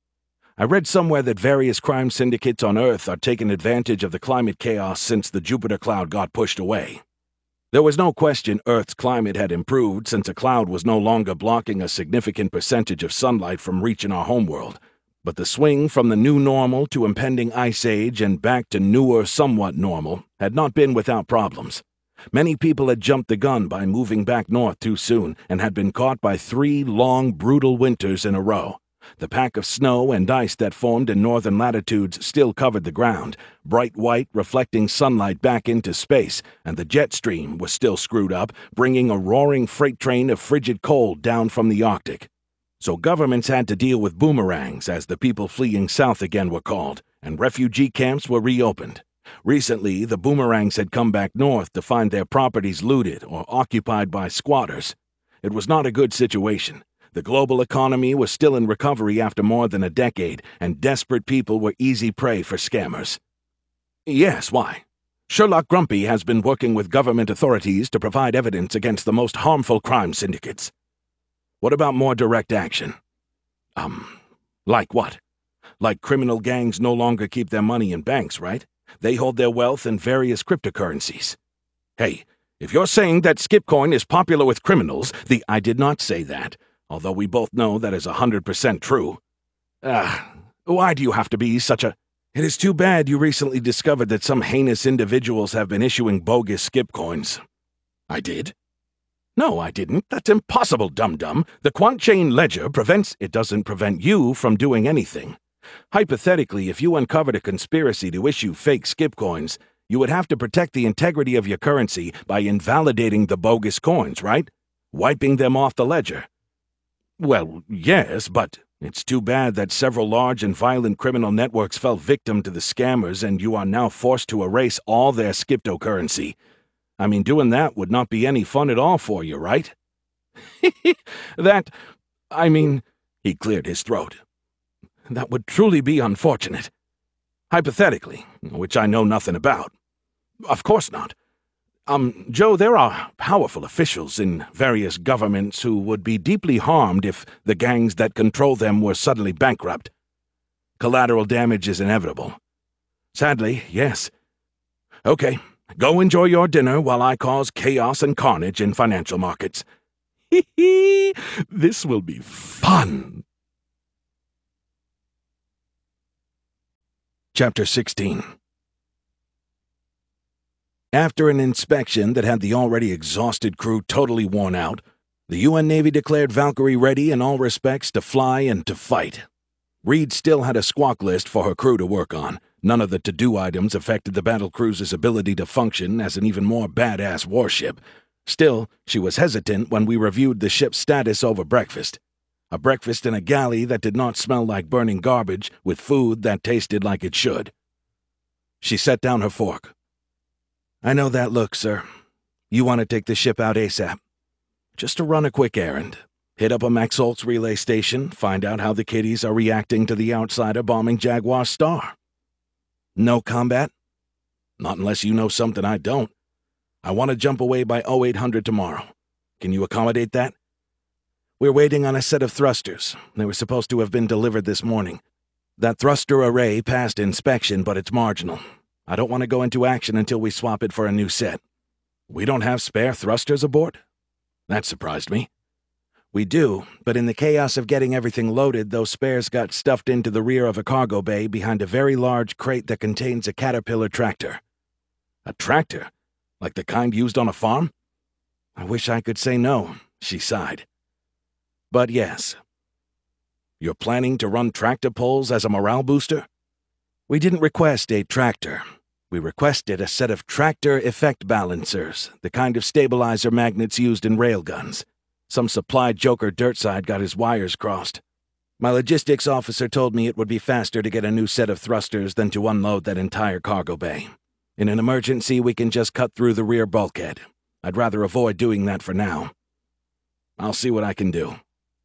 I read somewhere that various crime syndicates on Earth are taking advantage of the climate chaos since the Jupiter cloud got pushed away. There was no question Earth's climate had improved since a cloud was no longer blocking a significant percentage of sunlight from reaching our homeworld. But the swing from the new normal to impending ice age and back to newer, somewhat normal had not been without problems. Many people had jumped the gun by moving back north too soon and had been caught by three long, brutal winters in a row. The pack of snow and ice that formed in northern latitudes still covered the ground, bright white reflecting sunlight back into space, and the jet stream was still screwed up, bringing a roaring freight train of frigid cold down from the Arctic. So governments had to deal with boomerangs, as the people fleeing south again were called, and refugee camps were reopened. Recently, the boomerangs had come back north to find their properties looted or occupied by squatters. It was not a good situation. The global economy was still in recovery after more than a decade, and desperate people were easy prey for scammers. Yes, why? Sherlock Grumpy has been working with government authorities to provide evidence against the most harmful crime syndicates. What about more direct action? Um, like what? Like criminal gangs no longer keep their money in banks, right? They hold their wealth in various cryptocurrencies. Hey, if you're saying that Skipcoin is popular with criminals, the I did not say that. Although we both know that is a hundred percent true. Ah, why do you have to be such a... It is too bad you recently discovered that some heinous individuals have been issuing bogus skip coins. I did? No, I didn't. That's impossible, dum-dum. The quant-chain ledger prevents... It doesn't prevent you from doing anything. Hypothetically, if you uncovered a conspiracy to issue fake skip coins, you would have to protect the integrity of your currency by invalidating the bogus coins, right? Wiping them off the ledger. Well, yes, but it's too bad that several large and violent criminal networks fell victim to the scammers and you are now forced to erase all their cryptocurrency. I mean, doing that would not be any fun at all for you, right? That, I mean, he cleared his throat. That would truly be unfortunate. Hypothetically, which I know nothing about. Of course not. Um, Joe, there are powerful officials in various governments who would be deeply harmed if the gangs that control them were suddenly bankrupt. Collateral damage is inevitable. Sadly, yes. Okay, go enjoy your dinner while I cause chaos and carnage in financial markets. Hee hee! This will be fun! Chapter sixteen. After an inspection that had the already exhausted crew totally worn out, the U N Navy declared Valkyrie ready in all respects to fly and to fight. Reed still had a squawk list for her crew to work on. None of the to-do items affected the battle cruiser's ability to function as an even more badass warship. Still, she was hesitant when we reviewed the ship's status over breakfast. A breakfast in a galley that did not smell like burning garbage, with food that tasted like it should. She set down her fork. "I know that look, sir. You want to take the ship out ASAP. Just to run a quick errand. Hit up a Maxoltz relay station, find out how the kiddies are reacting to the outsider bombing Jaguar Star. No combat? Not unless you know something I don't. I want to jump away by oh eight hundred tomorrow. Can you accommodate that? We're waiting on a set of thrusters. They were supposed to have been delivered this morning. That thruster array passed inspection, but it's marginal. I don't want to go into action until we swap it for a new set. We don't have spare thrusters aboard? That surprised me. We do, but in the chaos of getting everything loaded, those spares got stuffed into the rear of a cargo bay behind a very large crate that contains a Caterpillar tractor. A tractor? Like the kind used on a farm? I wish I could say no, she sighed. But yes. You're planning to run tractor pulls as a morale booster? We didn't request a tractor. We requested a set of tractor effect balancers, the kind of stabilizer magnets used in railguns. Some supply joker dirtside got his wires crossed. My logistics officer told me it would be faster to get a new set of thrusters than to unload that entire cargo bay. In an emergency, we can just cut through the rear bulkhead. I'd rather avoid doing that for now. I'll see what I can do.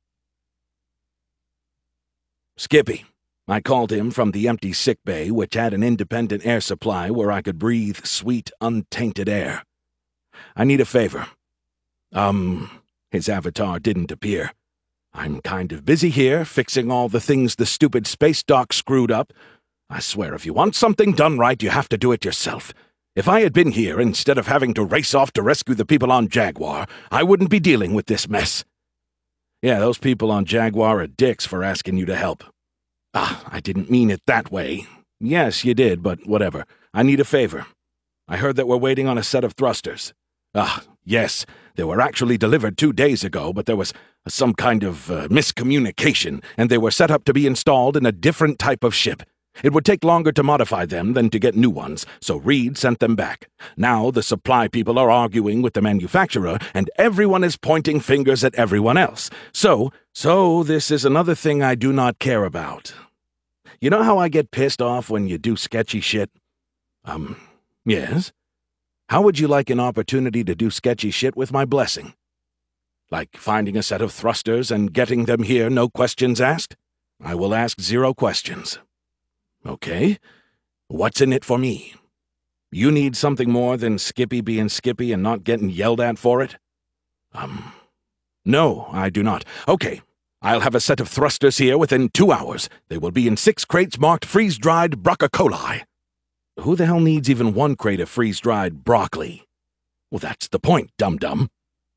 Skippy. I called him from the empty sick bay, which had an independent air supply where I could breathe sweet, untainted air. I need a favor. Um... His avatar didn't appear. I'm kind of busy here, fixing all the things the stupid space dock screwed up. I swear, if you want something done right, you have to do it yourself. If I had been here, instead of having to race off to rescue the people on Jaguar, I wouldn't be dealing with this mess. Yeah, those people on Jaguar are dicks for asking you to help. Ah, I didn't mean it that way. Yes, you did, but whatever. I need a favor. I heard that we're waiting on a set of thrusters. Ah, yes, they were actually delivered two days ago, but there was some kind of uh, miscommunication, and they were set up to be installed in a different type of ship. It would take longer to modify them than to get new ones, so Reed sent them back. Now the supply people are arguing with the manufacturer, and everyone is pointing fingers at everyone else. So, so this is another thing I do not care about. You know how I get pissed off when you do sketchy shit? Um, yes? How would you like an opportunity to do sketchy shit with my blessing? Like finding a set of thrusters and getting them here, no questions asked? I will ask zero questions. Okay. What's in it for me? You need something more than Skippy being Skippy and not getting yelled at for it? Um, no, I do not. Okay. I'll have a set of thrusters here within two hours. They will be in six crates marked freeze-dried broccoli. Who the hell needs even one crate of freeze-dried broccoli? Well, that's the point, dum-dum.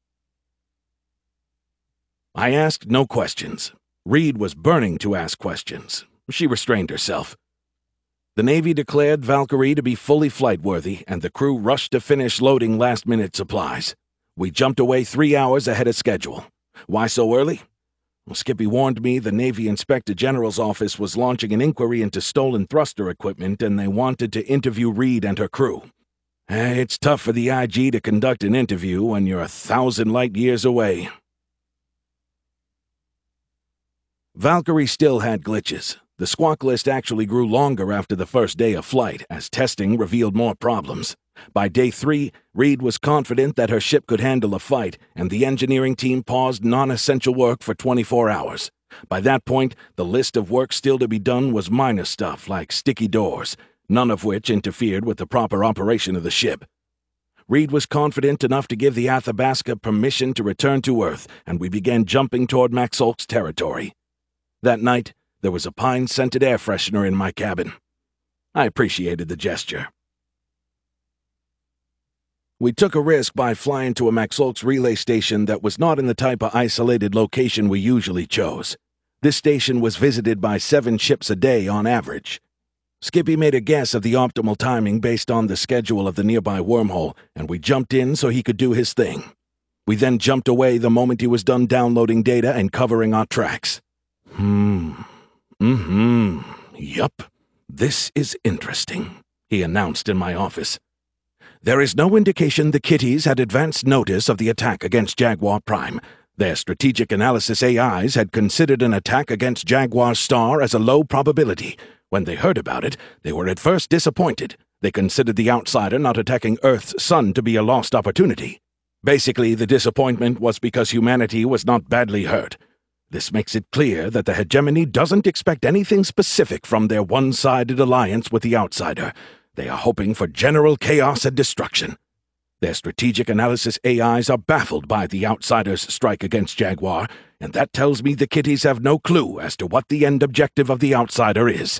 I asked no questions. Reed was burning to ask questions. She restrained herself. The Navy declared Valkyrie to be fully flight-worthy, and the crew rushed to finish loading last-minute supplies. We jumped away three hours ahead of schedule. Why so early? Well, Skippy warned me the Navy Inspector General's office was launching an inquiry into stolen thruster equipment, and they wanted to interview Reed and her crew. It's tough for the I G to conduct an interview when you're a thousand light years away. Valkyrie still had glitches. The squawk list actually grew longer after the first day of flight, as testing revealed more problems. By day three, Reed was confident that her ship could handle a fight, and the engineering team paused non-essential work for twenty-four hours. By that point, the list of work still to be done was minor stuff like sticky doors, none of which interfered with the proper operation of the ship. Reed was confident enough to give the Athabasca permission to return to Earth, and we began jumping toward Maxolk's territory. That night, there was a pine-scented air freshener in my cabin. I appreciated the gesture. We took a risk by flying to a Maxolk's relay station that was not in the type of isolated location we usually chose. This station was visited by seven ships a day on average. Skippy made a guess of the optimal timing based on the schedule of the nearby wormhole, and we jumped in so he could do his thing. We then jumped away the moment he was done downloading data and covering our tracks. Hmm. Mm-hmm. Yup. This is interesting, he announced in my office. There is no indication the Kitties had advanced notice of the attack against Jaguar Prime. Their strategic analysis A Is had considered an attack against Jaguar Star as a low probability. When they heard about it, they were at first disappointed. They considered the outsider not attacking Earth's sun to be a lost opportunity. Basically, the disappointment was because humanity was not badly hurt. This makes it clear that the hegemony doesn't expect anything specific from their one-sided alliance with the outsider. They are hoping for general chaos and destruction. Their strategic analysis A Is are baffled by the outsider's strike against Jaguar, and that tells me the Kitties have no clue as to what the end objective of the outsider is.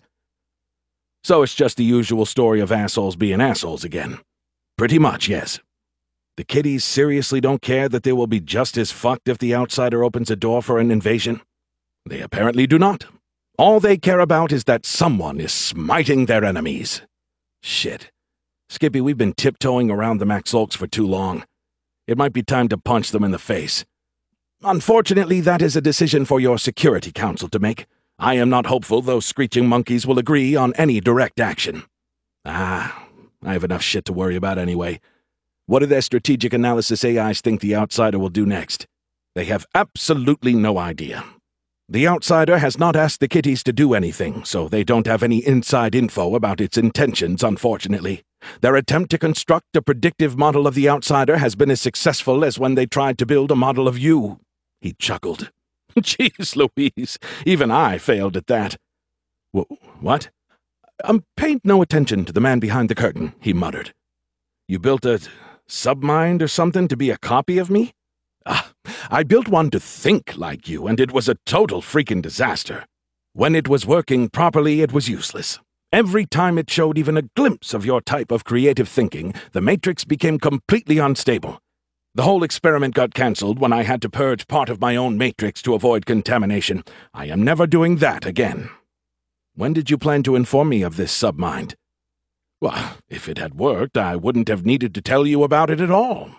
So it's just the usual story of assholes being assholes again. Pretty much, yes. The Kitties seriously don't care that they will be just as fucked if the outsider opens a door for an invasion? They apparently do not. All they care about is that someone is smiting their enemies. Shit. Skippy, we've been tiptoeing around the Maxolks for too long. It might be time to punch them in the face. Unfortunately, that is a decision for your Security Council to make. I am not hopeful those screeching monkeys will agree on any direct action. Ah, I have enough shit to worry about anyway. What do their strategic analysis A Is think the outsider will do next? They have absolutely no idea. The outsider has not asked the Kitties to do anything, so they don't have any inside info about its intentions, unfortunately. Their attempt to construct a predictive model of the outsider has been as successful as when they tried to build a model of you. He chuckled. Jeez Louise, even I failed at that. Wh- what? Um, pay no attention to the man behind the curtain, he muttered. You built a submind or something to be a copy of me? Ah, I built one to think like you, and it was a total freaking disaster. When it was working properly, it was useless. Every time it showed even a glimpse of your type of creative thinking, the Matrix became completely unstable. The whole experiment got cancelled when I had to purge part of my own matrix to avoid contamination. I am never doing that again. When did you plan to inform me of this submind? Well, if it had worked, I wouldn't have needed to tell you about it at all.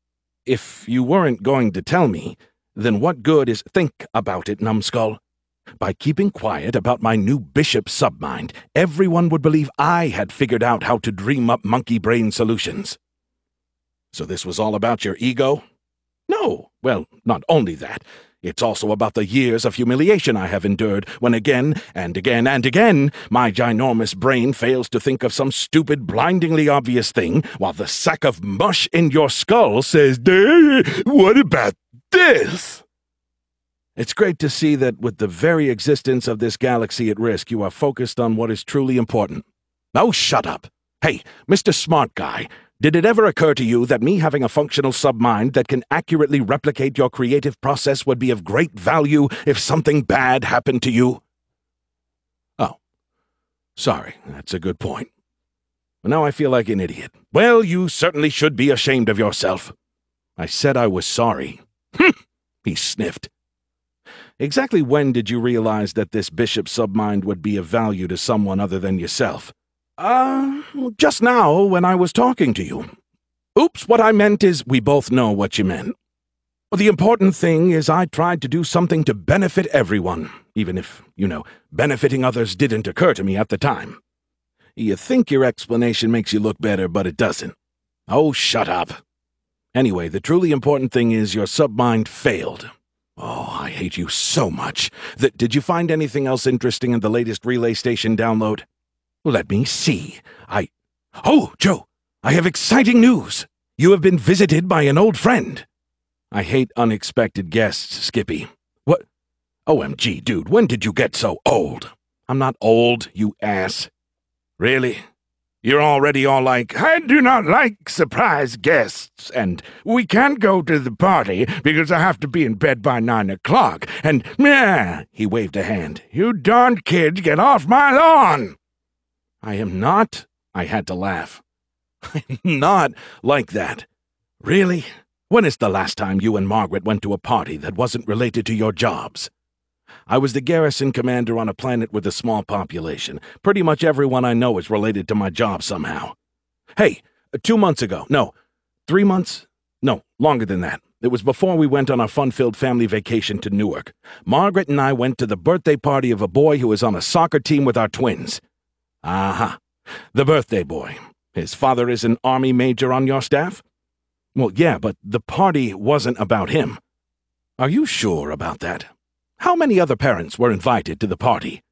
If you weren't going to tell me, then what good is think about it, numbskull? By keeping quiet about my new bishop submind, everyone would believe I had figured out how to dream up monkey brain solutions. So this was all about your ego? No. Well, not only that. It's also about the years of humiliation I have endured when again and again and again my ginormous brain fails to think of some stupid, blindingly obvious thing while the sack of mush in your skull says, "What about this?" It's great to see that with the very existence of this galaxy at risk, you are focused on what is truly important. Oh, shut up. Hey, Mister Smart Guy, did it ever occur to you that me having a functional submind that can accurately replicate your creative process would be of great value if something bad happened to you? Oh, sorry, that's a good point. But now I feel like an idiot. Well, you certainly should be ashamed of yourself. I said I was sorry. Hm, he sniffed. Exactly when did you realize that this bishop submind would be of value to someone other than yourself? Uh, just now when I was talking to you. Oops, what I meant is we both know what you meant. The important thing is I tried to do something to benefit everyone, even if, you know, benefiting others didn't occur to me at the time. You think your explanation makes you look better, but it doesn't. Oh, shut up. Anyway, the truly important thing is your submind failed. Oh, I hate you so much. Th- did you find anything else interesting in the latest relay station download? Let me see. I... Oh, Joe, I have exciting news. You have been visited by an old friend. I hate unexpected guests, Skippy. What? O M G, dude, when did you get so old? I'm not old, you ass. Really? You're already all like, I do not like surprise guests, and we can't go to the party because I have to be in bed by nine o'clock, and meh, he waved a hand. You darned kids, get off my lawn! I am not, I had to laugh. I'm not like that. Really? When is the last time you and Margaret went to a party that wasn't related to your jobs? I was the garrison commander on a planet with a small population. Pretty much everyone I know is related to my job somehow. Hey, two months ago, no, three months? No, longer than that. It was before we went on our fun-filled family vacation to Newark. Margaret and I went to the birthday party of a boy who was on a soccer team with our twins. Aha, the birthday boy. His father is an army major on your staff? Well, yeah, but the party wasn't about him. Are you sure about that? How many other parents were invited to the party?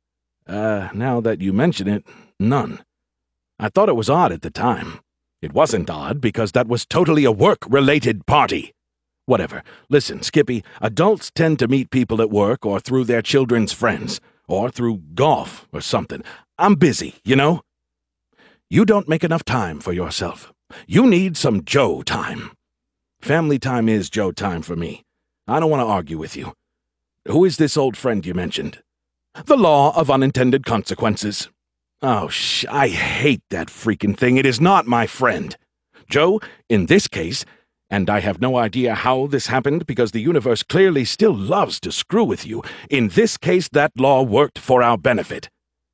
Uh, now that you mention it, none. I thought it was odd at the time. It wasn't odd because that was totally a work-related party. Whatever. Listen, Skippy, adults tend to meet people at work or through their children's friends, or through golf or something. I'm busy, you know? You don't make enough time for yourself. You need some Joe time. Family time is Joe time for me. I don't want to argue with you. Who is this old friend you mentioned? The law of unintended consequences. Oh, sh- I hate that freaking thing. It is not my friend. Joe, in this case, and I have no idea how this happened because the universe clearly still loves to screw with you, in this case that law worked for our benefit.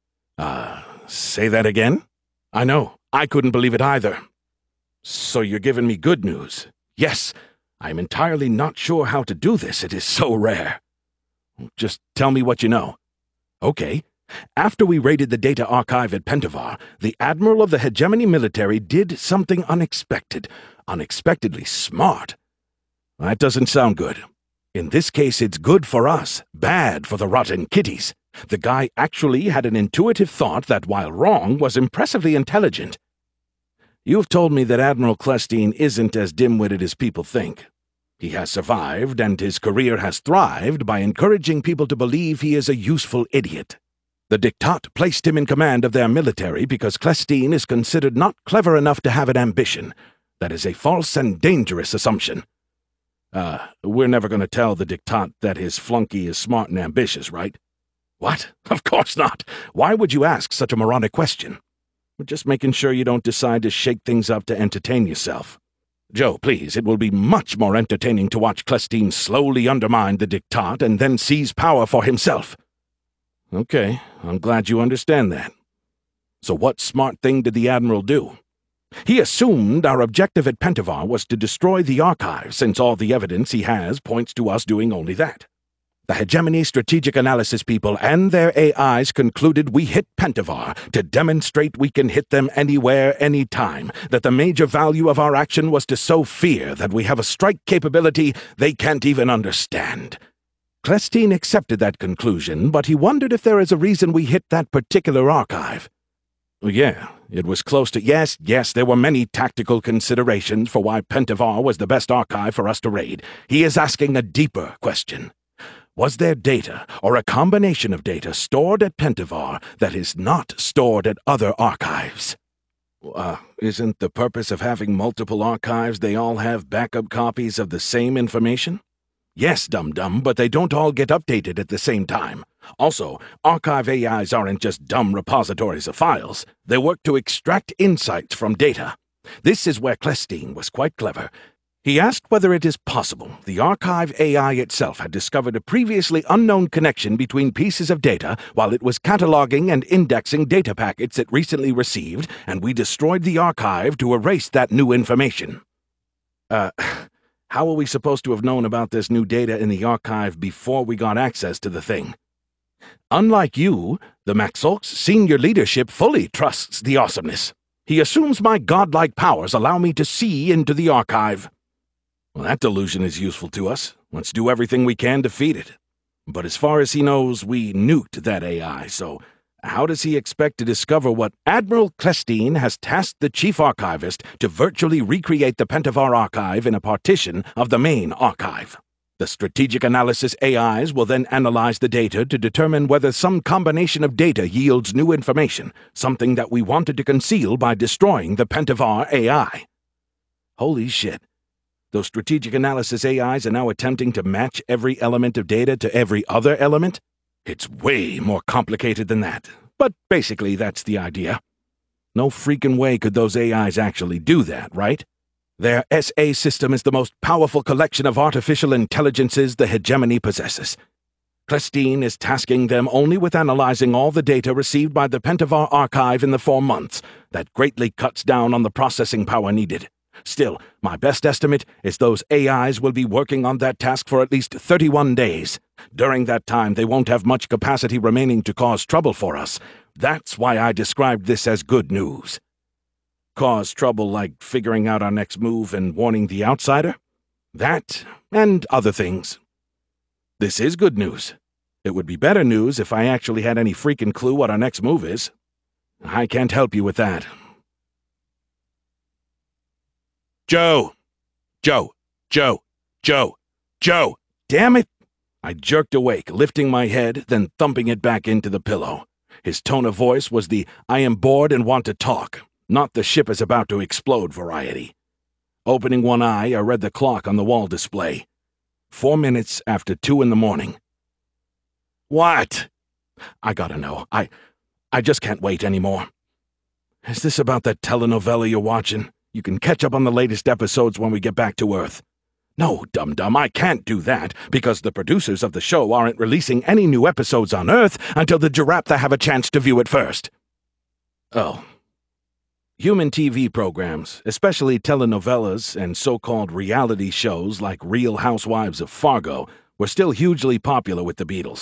Uh, say that again? I know. I couldn't believe it either. So you're giving me good news. Yes, I'm entirely not sure how to do this. It is so rare. Just tell me what you know. Okay. After we raided the data archive at Pentavar, the Admiral of the Hegemony military did something unexpected, unexpectedly smart. That doesn't sound good. In this case, it's good for us, bad for the rotten kitties. The guy actually had an intuitive thought that, while wrong, was impressively intelligent. You've told me that Admiral Clestine isn't as dim-witted as people think. He has survived, and his career has thrived by encouraging people to believe he is a useful idiot. The Diktat placed him in command of their military because Clestine is considered not clever enough to have an ambition. That is a false and dangerous assumption. Uh, we're never going to tell the Diktat that his flunky is smart and ambitious, right? What? Of course not. Why would you ask such a moronic question? We're just making sure you don't decide to shake things up to entertain yourself. Joe, please, it will be much more entertaining to watch Clestine slowly undermine the Diktat and then seize power for himself. Okay, I'm glad you understand that. So what smart thing did the Admiral do? He assumed our objective at Pentavar was to destroy the archive, since all the evidence he has points to us doing only that. The Hegemony Strategic Analysis people and their A Is concluded we hit Pentavar to demonstrate we can hit them anywhere, anytime, that the major value of our action was to sow fear that we have a strike capability they can't even understand. Clestine accepted that conclusion, but he wondered if there is a reason we hit that particular archive. Yeah, it was close to— Yes, yes, there were many tactical considerations for why Pentavar was the best archive for us to raid. He is asking a deeper question. Was there data, or a combination of data, stored at Pentavar that is not stored at other archives? Uh, isn't the purpose of having multiple archives they all have backup copies of the same information? Yes, dum-dum, but they don't all get updated at the same time. Also, archive A Is aren't just dumb repositories of files. They work to extract insights from data. This is where Clestine was quite clever. He asked whether it is possible the archive A I itself had discovered a previously unknown connection between pieces of data while it was cataloging and indexing data packets it recently received, and we destroyed the archive to erase that new information. Uh, how are we supposed to have known about this new data in the archive before we got access to the thing? Unlike you, the Maxolk's senior leadership fully trusts the awesomeness. He assumes my godlike powers allow me to see into the archive. Well, that delusion is useful to us. Let's do everything we can to defeat it. But as far as he knows, we nuked that A I, so how does he expect to discover what— Admiral Clestine has tasked the chief archivist to virtually recreate the Pentavar archive in a partition of the main archive. The strategic analysis A Is will then analyze the data to determine whether some combination of data yields new information, something that we wanted to conceal by destroying the Pentavar A I. Holy shit. Those strategic analysis A Is are now attempting to match every element of data to every other element? It's way more complicated than that, but basically that's the idea. No freaking way could those A Is actually do that, right? Their S A system is the most powerful collection of artificial intelligences the hegemony possesses. Christine is tasking them only with analyzing all the data received by the Pentavar archive in the four months. That greatly cuts down on the processing power needed. Still, my best estimate is those A Is will be working on that task for at least thirty-one days. During that time, they won't have much capacity remaining to cause trouble for us. That's why I described this as good news. Cause trouble like figuring out our next move and warning the outsider? That, and other things. This is good news. It would be better news if I actually had any freaking clue what our next move is. I can't help you with that. Joe! Joe! Joe! Joe! Joe! Damn it! I jerked awake, lifting my head, then thumping it back into the pillow. His tone of voice was the "I am bored and want to talk," not the ship is about to explode variety. Opening one eye, I read the clock on the wall display. Four minutes after two in the morning. What? I gotta know. I... I just can't wait anymore. Is this about that telenovela you're watching? You can catch up on the latest episodes when we get back to Earth. No, dum-dum, I can't do that, because the producers of the show aren't releasing any new episodes on Earth until the Giraffe have a chance to view it first. Oh. Human T V programs, especially telenovelas and so-called reality shows like Real Housewives of Fargo, were still hugely popular with the Beatles.